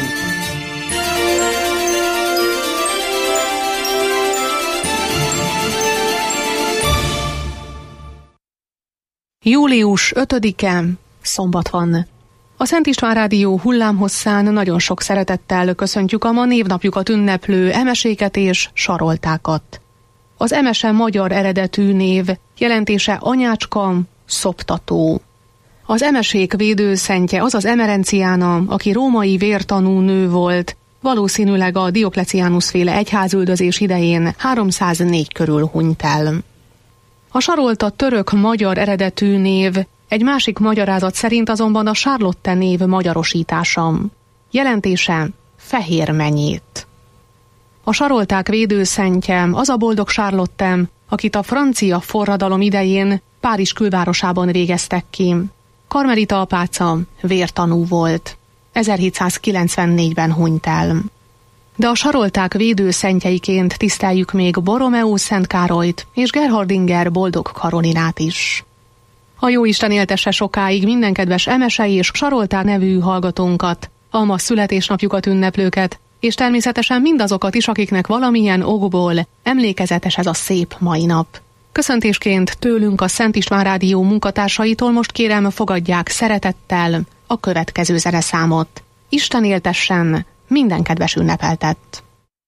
S2: Július 5-e, szombat van. A Szent István Rádió hullámhosszán nagyon sok szeretettel köszöntjük a ma névnapjukat ünneplő emeséket és saroltákat. Az emese magyar eredetű név, jelentése anyácska, szoptató. Az emesék védőszentje az az Emerenciána, aki római vértanú nő volt, valószínűleg a Diokleciánus-féle egyházüldözés idején 304 körül hunyt el. A sarolta török-magyar eredetű név, egy másik magyarázat szerint azonban a Charlotte név magyarosítása. Jelentése fehér menyét. A sarolták védőszentje az a boldog Charlotte, akit a francia forradalom idején Párizs külvárosában végeztek ki. Karmelita apáca vértanú volt. 1794-ben hunyt el. De a sarolták védőszentjeiként tiszteljük még Borromeó Szent Károlyt és Gerhardinger boldog Karolinát is. A Jóisten éltesse sokáig minden kedves emesei és sarolták nevű hallgatónkat, a ma születésnapjukat ünneplőket, és természetesen mindazokat is, akiknek valamilyen okból emlékezetes ez a szép mai nap. Köszöntésként tőlünk a Szent István Rádió munkatársaitól most kérem, fogadják szeretettel a következő zeneszámot. Isten éltessen minden kedves ünnepeltet!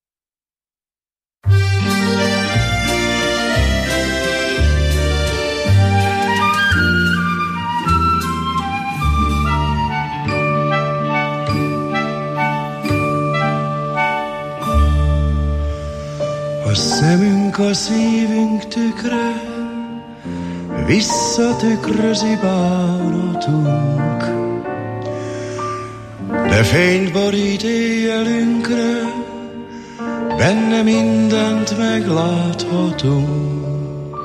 S11: A szemünk a szívünk tükre, visszatükrözi bánatunk, de fényt borít éjjelünkre, benne mindent megláthatunk.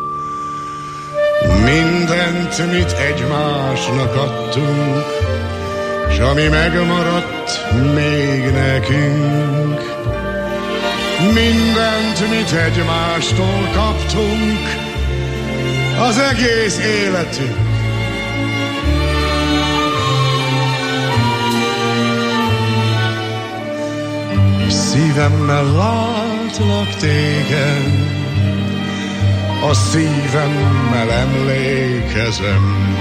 S11: Mindent, mit egymásnak adtunk, s ami megmaradt még nekünk. Mindent, mit egymástól kaptunk, az egész életünk. Szívemmel látlak téged, a szívemmel emlékezem.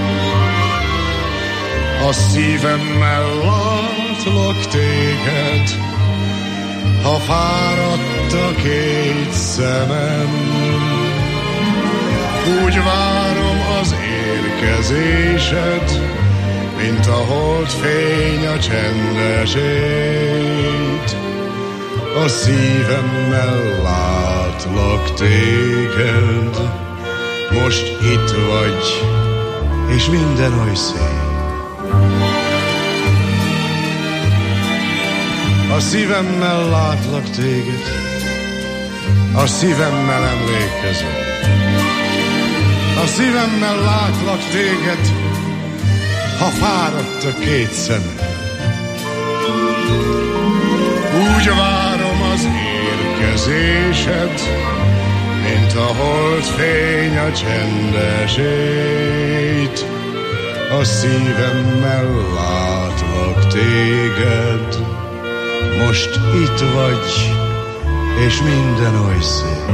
S11: A szívemmel látlak téged, ha fáradt a két szemem. Úgy várom az érkezésed, mint a holdfény a csendesét. A szívemmel látlak téged, most itt vagy, és minden oly szép. A szívemmel látlak téged, a szívemmel emlékezem. A szívemmel látlak téged, ha fáradt a két szemem. Úgy várom az érkezésed, mint a holdfény a csendesét. A szívemmel látlak téged, most itt vagy, és minden oly szép.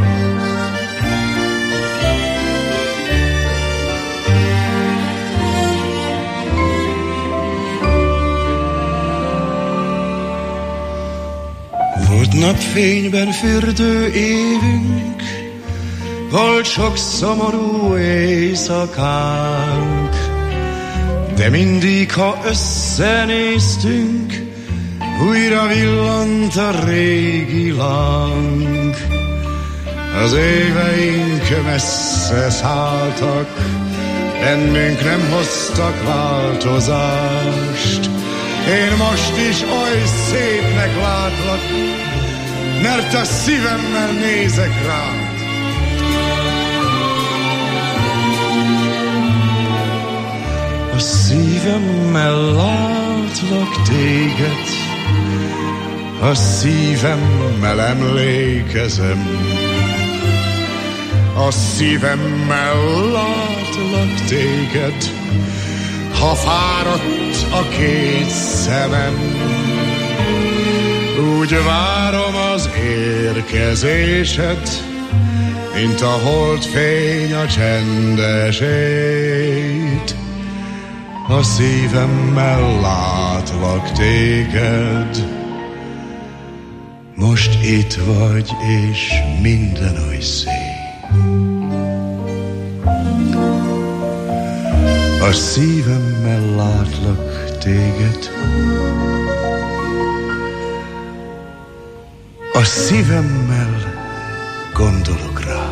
S11: Volt napfényben fürdő évünk, volt sok szomorú éjszakánk, de mindig, ha összenéztünk, újra villant a régi láng. Az éveink messze szálltak, bennünk nem hoztak változást. Én most is oly szépnek látlak, mert a szívemmel nézek rád. A szívemmel látlak téged, a szívemmel emlékezem. A szívemmel látlak téged, ha fáradt a két szemem. Úgy várom az érkezésed, mint a holdfény a csendesét. A szívemmel látlak téged, most itt vagy, és minden oly szép. A szívemmel látlak téged, a szívemmel gondolok rád.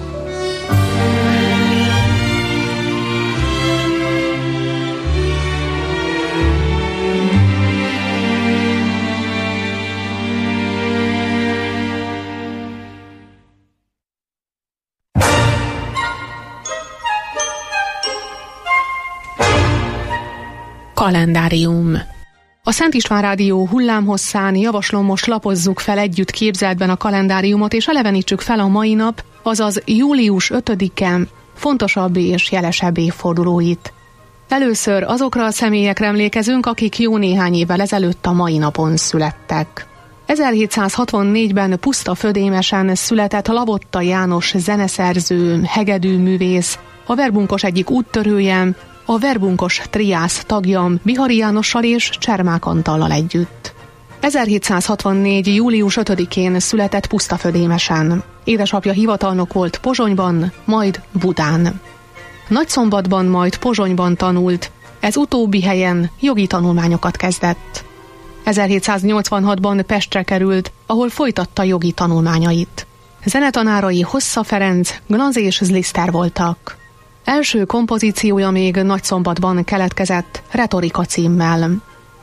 S2: Kalendárium. A Szent István Rádió hullámhosszán javaslom, most lapozzuk fel együtt képzeletben a kalendáriumot, és elevenítsük fel a mai nap, azaz július 5-e fontosabb és jelesebb évfordulóit. Először azokra a személyekre emlékezünk, akik jó néhány évvel ezelőtt a mai napon születtek. 1764-ben Puszta Födémesen született Lavotta János zeneszerző, hegedűművész, a verbunkos egyik úttörője, a verbunkos triász tagja Bihari Jánossal és Csermák Antallal együtt. 1764. július 5-én született Puszta Födémesen. Édesapja hivatalnok volt Pozsonyban, majd Budán. Nagyszombatban, majd Pozsonyban tanult, ez utóbbi helyen jogi tanulmányokat kezdett. 1786-ban Pestre került, ahol folytatta jogi tanulmányait. Zenetanárai Hossza Ferenc, Glanz és Zliszter voltak. Első kompozíciója még Nagyszombatban keletkezett, Retorika címmel.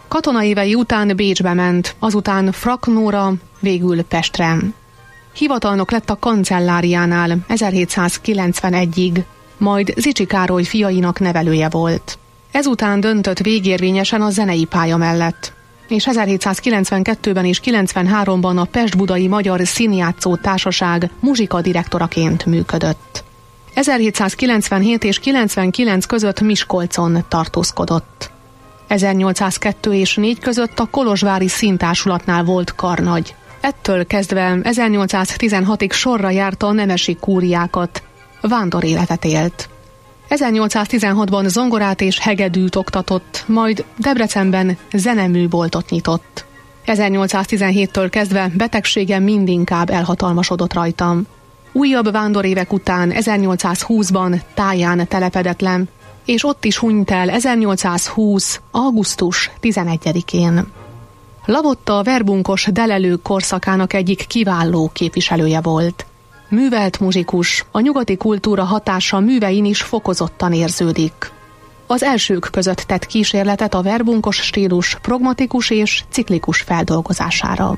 S2: Katonaévei után Bécsbe ment, azután Fraknóra, végül Pestre. Hivatalnok lett a kancelláriánál 1791-ig, majd Zichy Károly fiainak nevelője volt. Ezután döntött végérvényesen a zenei pálya mellett, és 1792-ben és 93-ban a Pest-Budai Magyar Színjátszó Társaság muzsikadirektoraként működött. 1797 és 99 között Miskolcon tartózkodott. 1802 és 4 között a Kolozsvári Színtársulatnál volt karnagy. Ettől kezdve 1816-ig sorra járta a nemesi kúriákat, vándor-életet élt. 1816-ban zongorát és hegedűt oktatott, majd Debrecenben zeneműboltot nyitott. 1817-től kezdve betegsége mindinkább elhatalmasodott rajtam. Újabb vándorévek után 1820-ban Táján telepedett le, és ott is hunyt el 1820. augusztus 11-én. Lavotta a verbunkos delelő korszakának egyik kiváló képviselője volt. Művelt muzsikus, a nyugati kultúra hatása művein is fokozottan érződik. Az elsők között tett kísérletet a verbunkos stílus pragmatikus és ciklikus feldolgozására.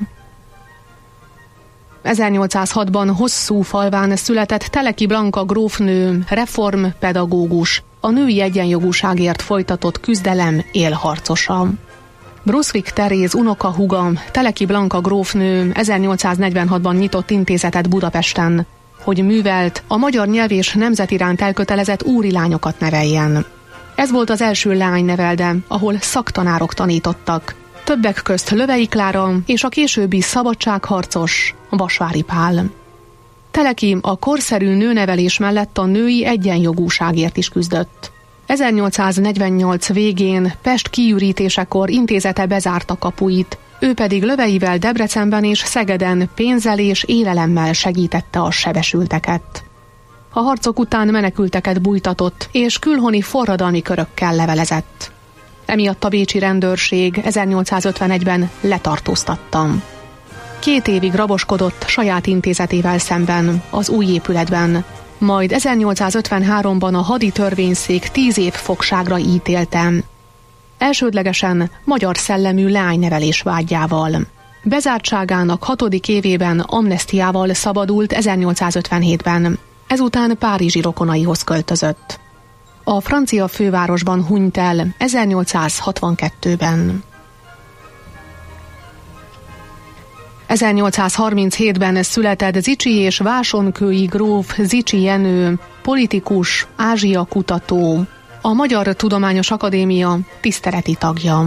S2: 1806-ban Hosszúfalván született Teleki Blanka grófnő, reformpedagógus, a női egyenjogúságért folytatott küzdelem élharcosa. Brunswick Teréz unokahúga, Teleki Blanka grófnő 1846-ban nyitott intézetet Budapesten, hogy művelt, a magyar nyelv és nemzet iránt elkötelezett úrilányokat neveljen. Ez volt az első lánynevelde, ahol szaktanárok tanítottak, többek közt Lövei Klára és a későbbi szabadságharcos Vasvári Pál. Teleki a korszerű nőnevelés mellett a női egyenjogúságért is küzdött. 1848 végén Pest kiürítésekor intézete bezárta kapuit, ő pedig Löveivel Debrecenben és Szegeden pénzzel és élelemmel segítette a sebesülteket. A harcok után menekülteket bújtatott, és külhoni forradalmi körökkel levelezett. Emiatt a bécsi rendőrség 1851-ben letartóztatta. 2 évig raboskodott saját intézetével szemben, az új épületben, majd 1853-ban a hadi törvényszék 10 év fogságra ítélte. Elsődlegesen magyar szellemű leánynevelés vágyával. Bezártságának 6. évében amnesztiával szabadult 1857-ben, ezután párizsi rokonaihoz költözött. A francia fővárosban hunyt el 1862-ben. 1837-ben született Zichy és Vásonkői gróf Zichy Jenő, politikus, Ázsia kutató, a Magyar Tudományos Akadémia tiszteleti tagja.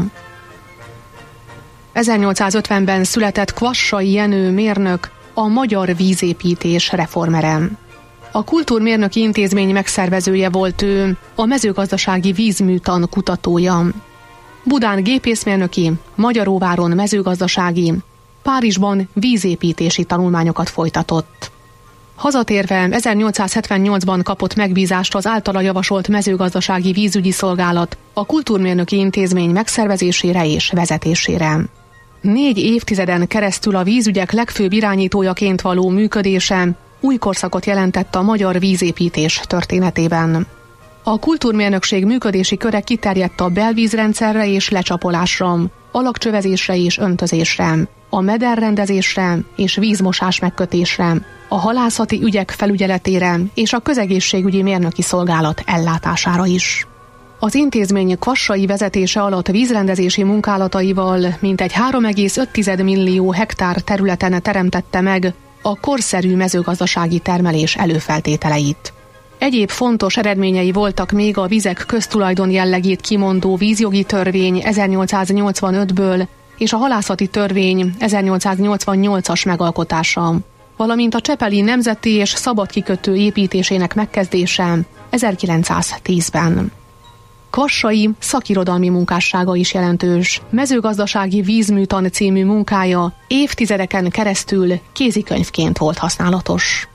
S2: 1850-ben született Kvassai Jenő mérnök, a magyar vízépítés reformere. A Kultúrmérnöki Intézmény megszervezője volt ő, a mezőgazdasági vízműtan kutatója. Budán gépészmérnöki, Magyaróváron mezőgazdasági, Párizsban vízépítési tanulmányokat folytatott. Hazatérve 1878-ban kapott megbízást az általa javasolt mezőgazdasági vízügyi szolgálat a Kultúrmérnöki Intézmény megszervezésére és vezetésére. 4 évtizeden keresztül a vízügyek legfőbb irányítójaként való működése új korszakot jelentett a magyar vízépítés történetében. A kultúrmérnökség működési köre kiterjedt a belvízrendszerre és lecsapolásra, alagcsövezésre és öntözésre, a mederrendezésre és vízmosás megkötésre, a halászati ügyek felügyeletére és a közegészségügyi mérnöki szolgálat ellátására is. Az intézmény Kvassai vezetése alatt vízrendezési munkálataival mintegy 3,5 millió hektár területen teremtette meg a korszerű mezőgazdasági termelés előfeltételeit. Egyéb fontos eredményei voltak még a vizek köztulajdon jellegét kimondó vízjogi törvény 1885-ből és a halászati törvény 1888-as megalkotása, valamint a Csepeli Nemzeti és Szabadkikötő építésének megkezdése 1910-ben. Kvassai szakirodalmi munkássága is jelentős, mezőgazdasági vízműtan című munkája évtizedeken keresztül kézikönyvként volt használatos.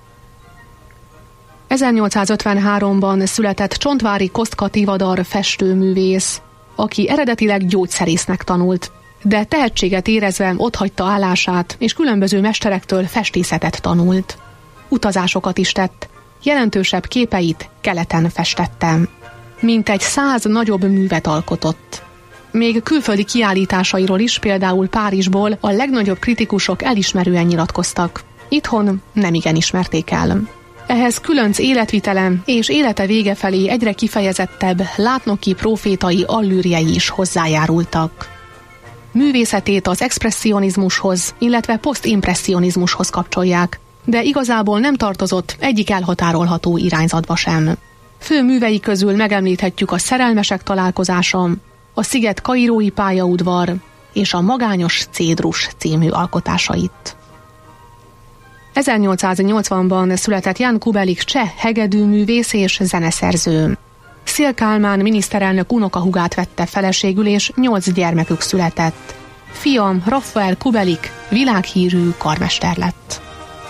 S2: 1853-ban született Csontvári Kostka Tivadar festőművész, aki eredetileg gyógyszerésznek tanult, de tehetséget érezve otthagyta állását, és különböző mesterektől festészetet tanult. Utazásokat is tett, jelentősebb képeit keleten festette. Mintegy 100 nagyobb művet alkotott. Még külföldi kiállításairól is, például Párizsból a legnagyobb kritikusok elismerően nyilatkoztak. Itthon nemigen ismerték el. Ehhez Különc életvitele és élete vége felé egyre kifejezettebb látnoki profétai allűrjei is hozzájárultak. Művészetét az expresszionizmushoz, illetve posztimpresszionizmushoz kapcsolják, de igazából nem tartozott egyik elhatárolható irányzatba sem. Fő művei közül megemlíthetjük a Szerelmesek találkozása, a Sziget kairói pályaudvar és a Magányos cédrus című alkotásait. 1880-ban született Jan Kubelik cseh hegedűművész és zeneszerző. Széll Kálmán miniszterelnök unokahúgát vette feleségül, és 8 gyermekük született. Fia Rafael Kubelik világhírű karmester lett.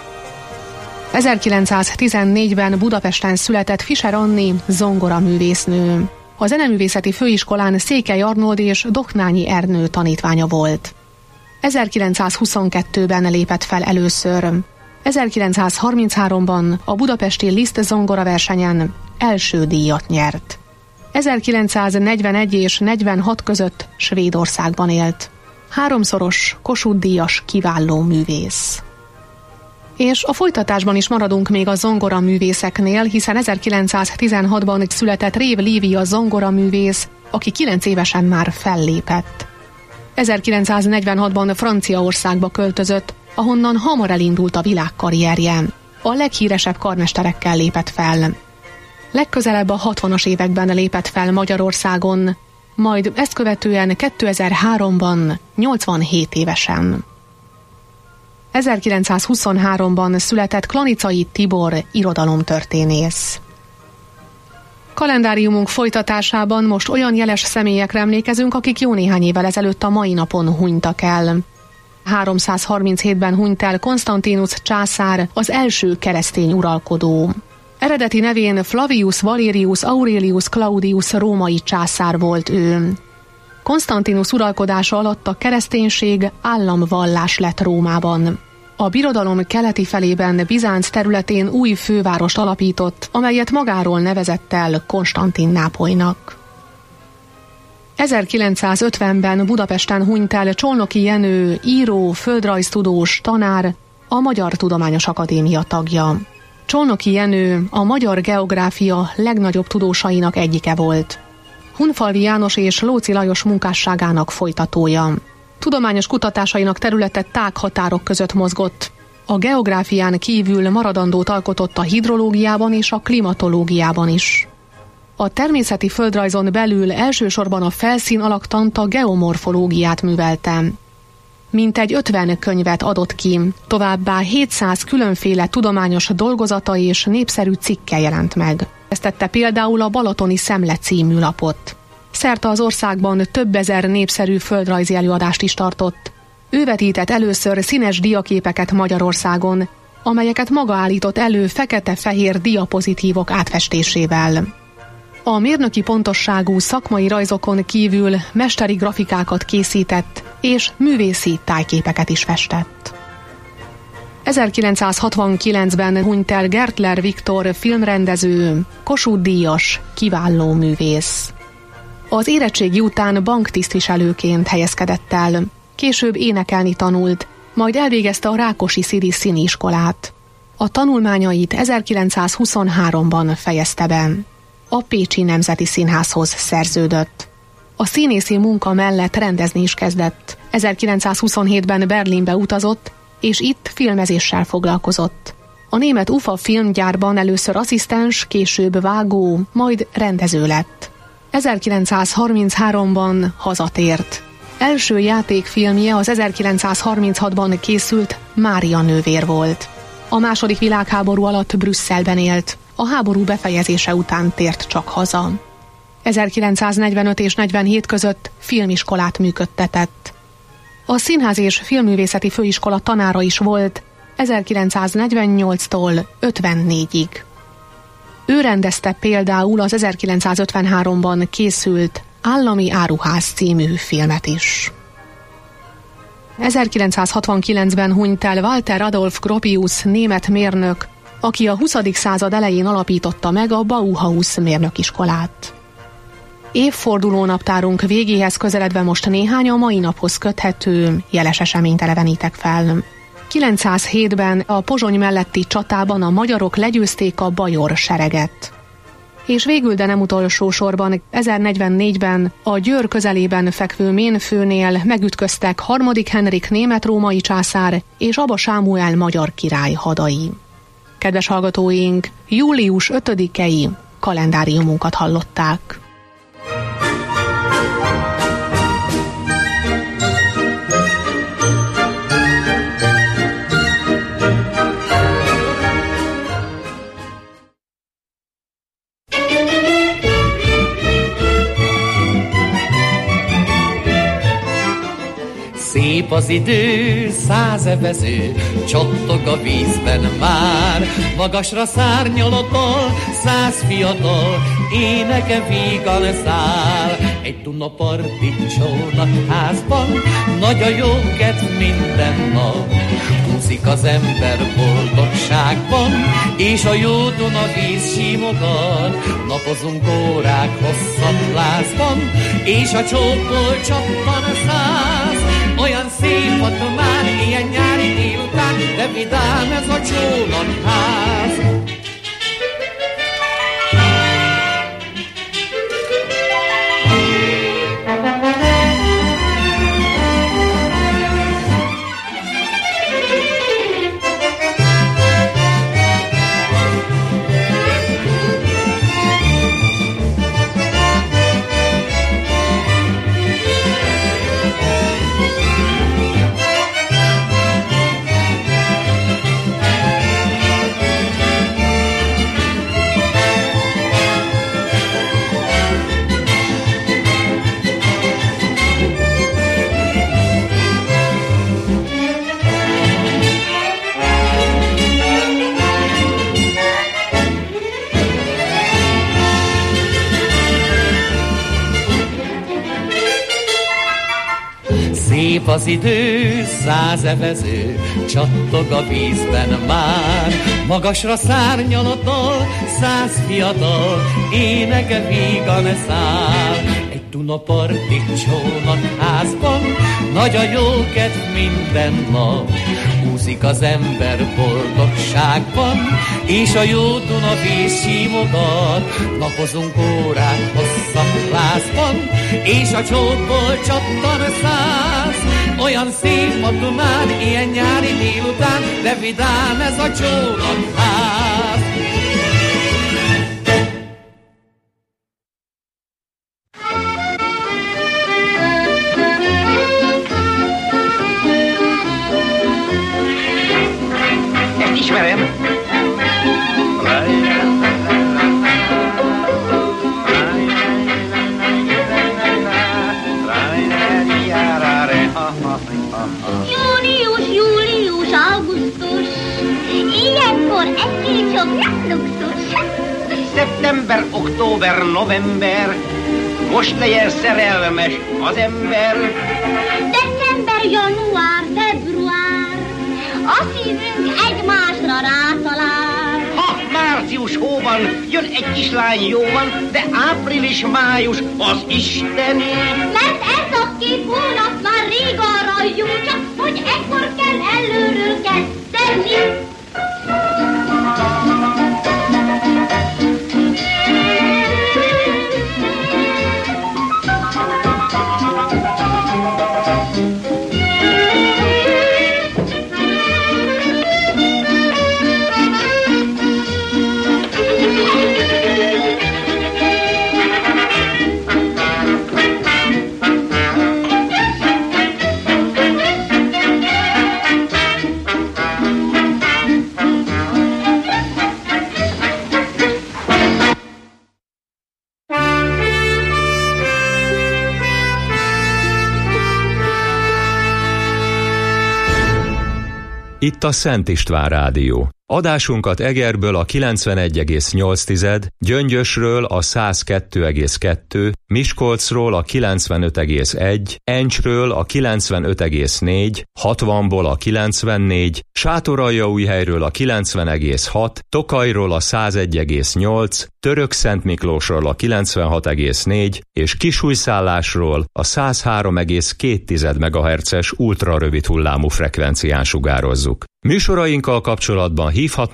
S2: 1914-ben Budapesten született Fischer Anni zongoraművésznő. A Zeneművészeti Főiskolán Székely Arnold és Doknányi Ernő tanítványa volt. 1922-ben lépett fel először. 1933-ban a budapesti Liszt zongoraversenyen első díjat nyert. 1941 és 46 között Svédországban élt. 3-szoros Kossuth-díjas kiváló művész. És a folytatásban is maradunk még a zongoraművészeknél, hiszen 1916-ban született Rév Lívia zongoraművész, aki 9 évesen már fellépett. 1946-ban Franciaországba költözött, ahonnan hamar elindult a világkarrierje. A leghíresebb karmesterekkel lépett fel. Legközelebb a 60-as években lépett fel Magyarországon, majd ezt követően 2003-ban 87 évesen. 1923-ban született Klanicai Tibor irodalomtörténész. Kalendáriumunk folytatásában most olyan jeles személyekre emlékezünk, akik jó néhány évvel ezelőtt a mai napon hunytak el. 337-ben hunyt el Konstantinus császár, az első keresztény uralkodó. Eredeti nevén Flavius Valerius Aurelius Claudius római császár volt ő. Konstantinus uralkodása alatt a kereszténység államvallás lett Rómában. A birodalom keleti felében Bizánc területén új fővárost alapított, amelyet magáról nevezett el Konstantinnápolynak. 1950-ben Budapesten hunyt el Csolnoky Jenő, író, földrajztudós, tanár, a Magyar Tudományos Akadémia tagja. Csolnoky Jenő a magyar geográfia legnagyobb tudósainak egyike volt. Hunfalvi János és Lóczy Lajos munkásságának folytatója. Tudományos kutatásainak területe tág határok között mozgott. A geográfián kívül maradandót alkotott a hidrológiában és a klimatológiában is. A természeti földrajzon belül elsősorban a felszín alaktant, a geomorfológiát művelte. Mintegy 50 könyvet adott ki, továbbá 700 különféle tudományos dolgozata és népszerű cikke jelent meg. Ezt tette például a Balatoni Szemle című lapot. Szerte az országban több ezer népszerű földrajzi előadást is tartott. Ő vetített először színes diaképeket Magyarországon, amelyeket maga állított elő fekete-fehér diapozitívok átfestésével. A mérnöki pontosságú szakmai rajzokon kívül mesteri grafikákat készített, és művészi tájképeket is festett. 1969-ben hunyt el Gertler Viktor filmrendező, Kossuth-díjas kiváló művész. Az érettségi után banktisztviselőként helyezkedett el, később énekelni tanult, majd elvégezte a Rákosi-Sziri Színiiskolát. A tanulmányait 1923-ban fejezte be. A Pécsi Nemzeti Színházhoz szerződött. A színészi munka mellett rendezni is kezdett. 1927-ben Berlinbe utazott, és itt filmezéssel foglalkozott. A német UFA filmgyárban először asszisztens, később vágó, majd rendező lett. 1933-ban hazatért. Első játékfilmje az 1936-ban készült Mária nővér volt. A második világháború alatt Brüsszelben élt. A háború befejezése után tért csak haza. 1945 és 47 között filmiskolát működtetett. A Színház és Filmművészeti Főiskola tanára is volt 1948-tól 54-ig. Ő rendezte például az 1953-ban készült Állami Áruház című filmet is. 1969-ben hunyt el Walter Adolf Gropius német mérnök, aki a 20. század elején alapította meg a Bauhaus mérnökiskolát. Évfordulónaptárunk végéhez közeledve most néhány a mai naphoz köthető jeles eseményt elevenítek fel. 907-ben a Pozsony melletti csatában a magyarok legyőzték a bajor sereget. És végül, de nem utolsó sorban, 1044-ben a Győr közelében fekvő Ménfőnél megütköztek harmadik Henrik német-római császár és Aba Sámuel magyar király hadai. Kedves hallgatóink, július 5-i kalendáriumunkat hallották.
S12: Szép az idő, 100 evező, csottog a vízben már. Magasra szárnyalodol, 100 fiatal, éneke vígan száll. Egy Dunaparti csónakházban, nagy a jó kedv minden nap. Úszik az ember boldogságban, és a jó Dunavíz simogat. Napozunk órák hosszat lázban, és a csókból csappan a 100. Olyan szép a már ilyen nyári délután, de vidám ez a csónakház. Szép az idő, 100 evező, csattog a vízben már. Magasra szárnyalodol, 100 fiatal, éneke vígan száll. Egy Dunaparti csónakházban, nagy a jó kedv minden nap. Úszik az ember boldogságban, és a jó Dunavíz simogat. Napozunk órák hosszat lázban, és a csókból csattan 100. Olyan szép a Dunán, ilyen nyári délután, de vidám ez a csónakház.
S13: Ezt ismerem.
S14: Június, július, augusztus, ilyenkor egy-két sok nem luxus.
S13: Szeptember, október, november, most legyen szerelmes az ember.
S14: December, január, február, a szívünk egymásra rátalál.
S13: Ha március hóban jön egy kislány jóban, de április, május az isteni.
S14: Mert ez a két hónap már rég arra jó, csak hogy ekkor kell előről kezdeni.
S1: Itt a Szent István Rádió. Adásunkat Egerből a 91,8, Gyöngyösről a 102,2, Miskolcról a 95,1, Encsről a 95,4, 60-ból a 94, Sátoraljaújhelyről a 90,6, Tokajról a 101,8,
S15: Törökszentmiklósról a 96,4 és Kisújszállásról a 103,2 MHz-es ultrarövid hullámú frekvencián sugározzuk. Műsorainkkal kapcsolatban hívhatnak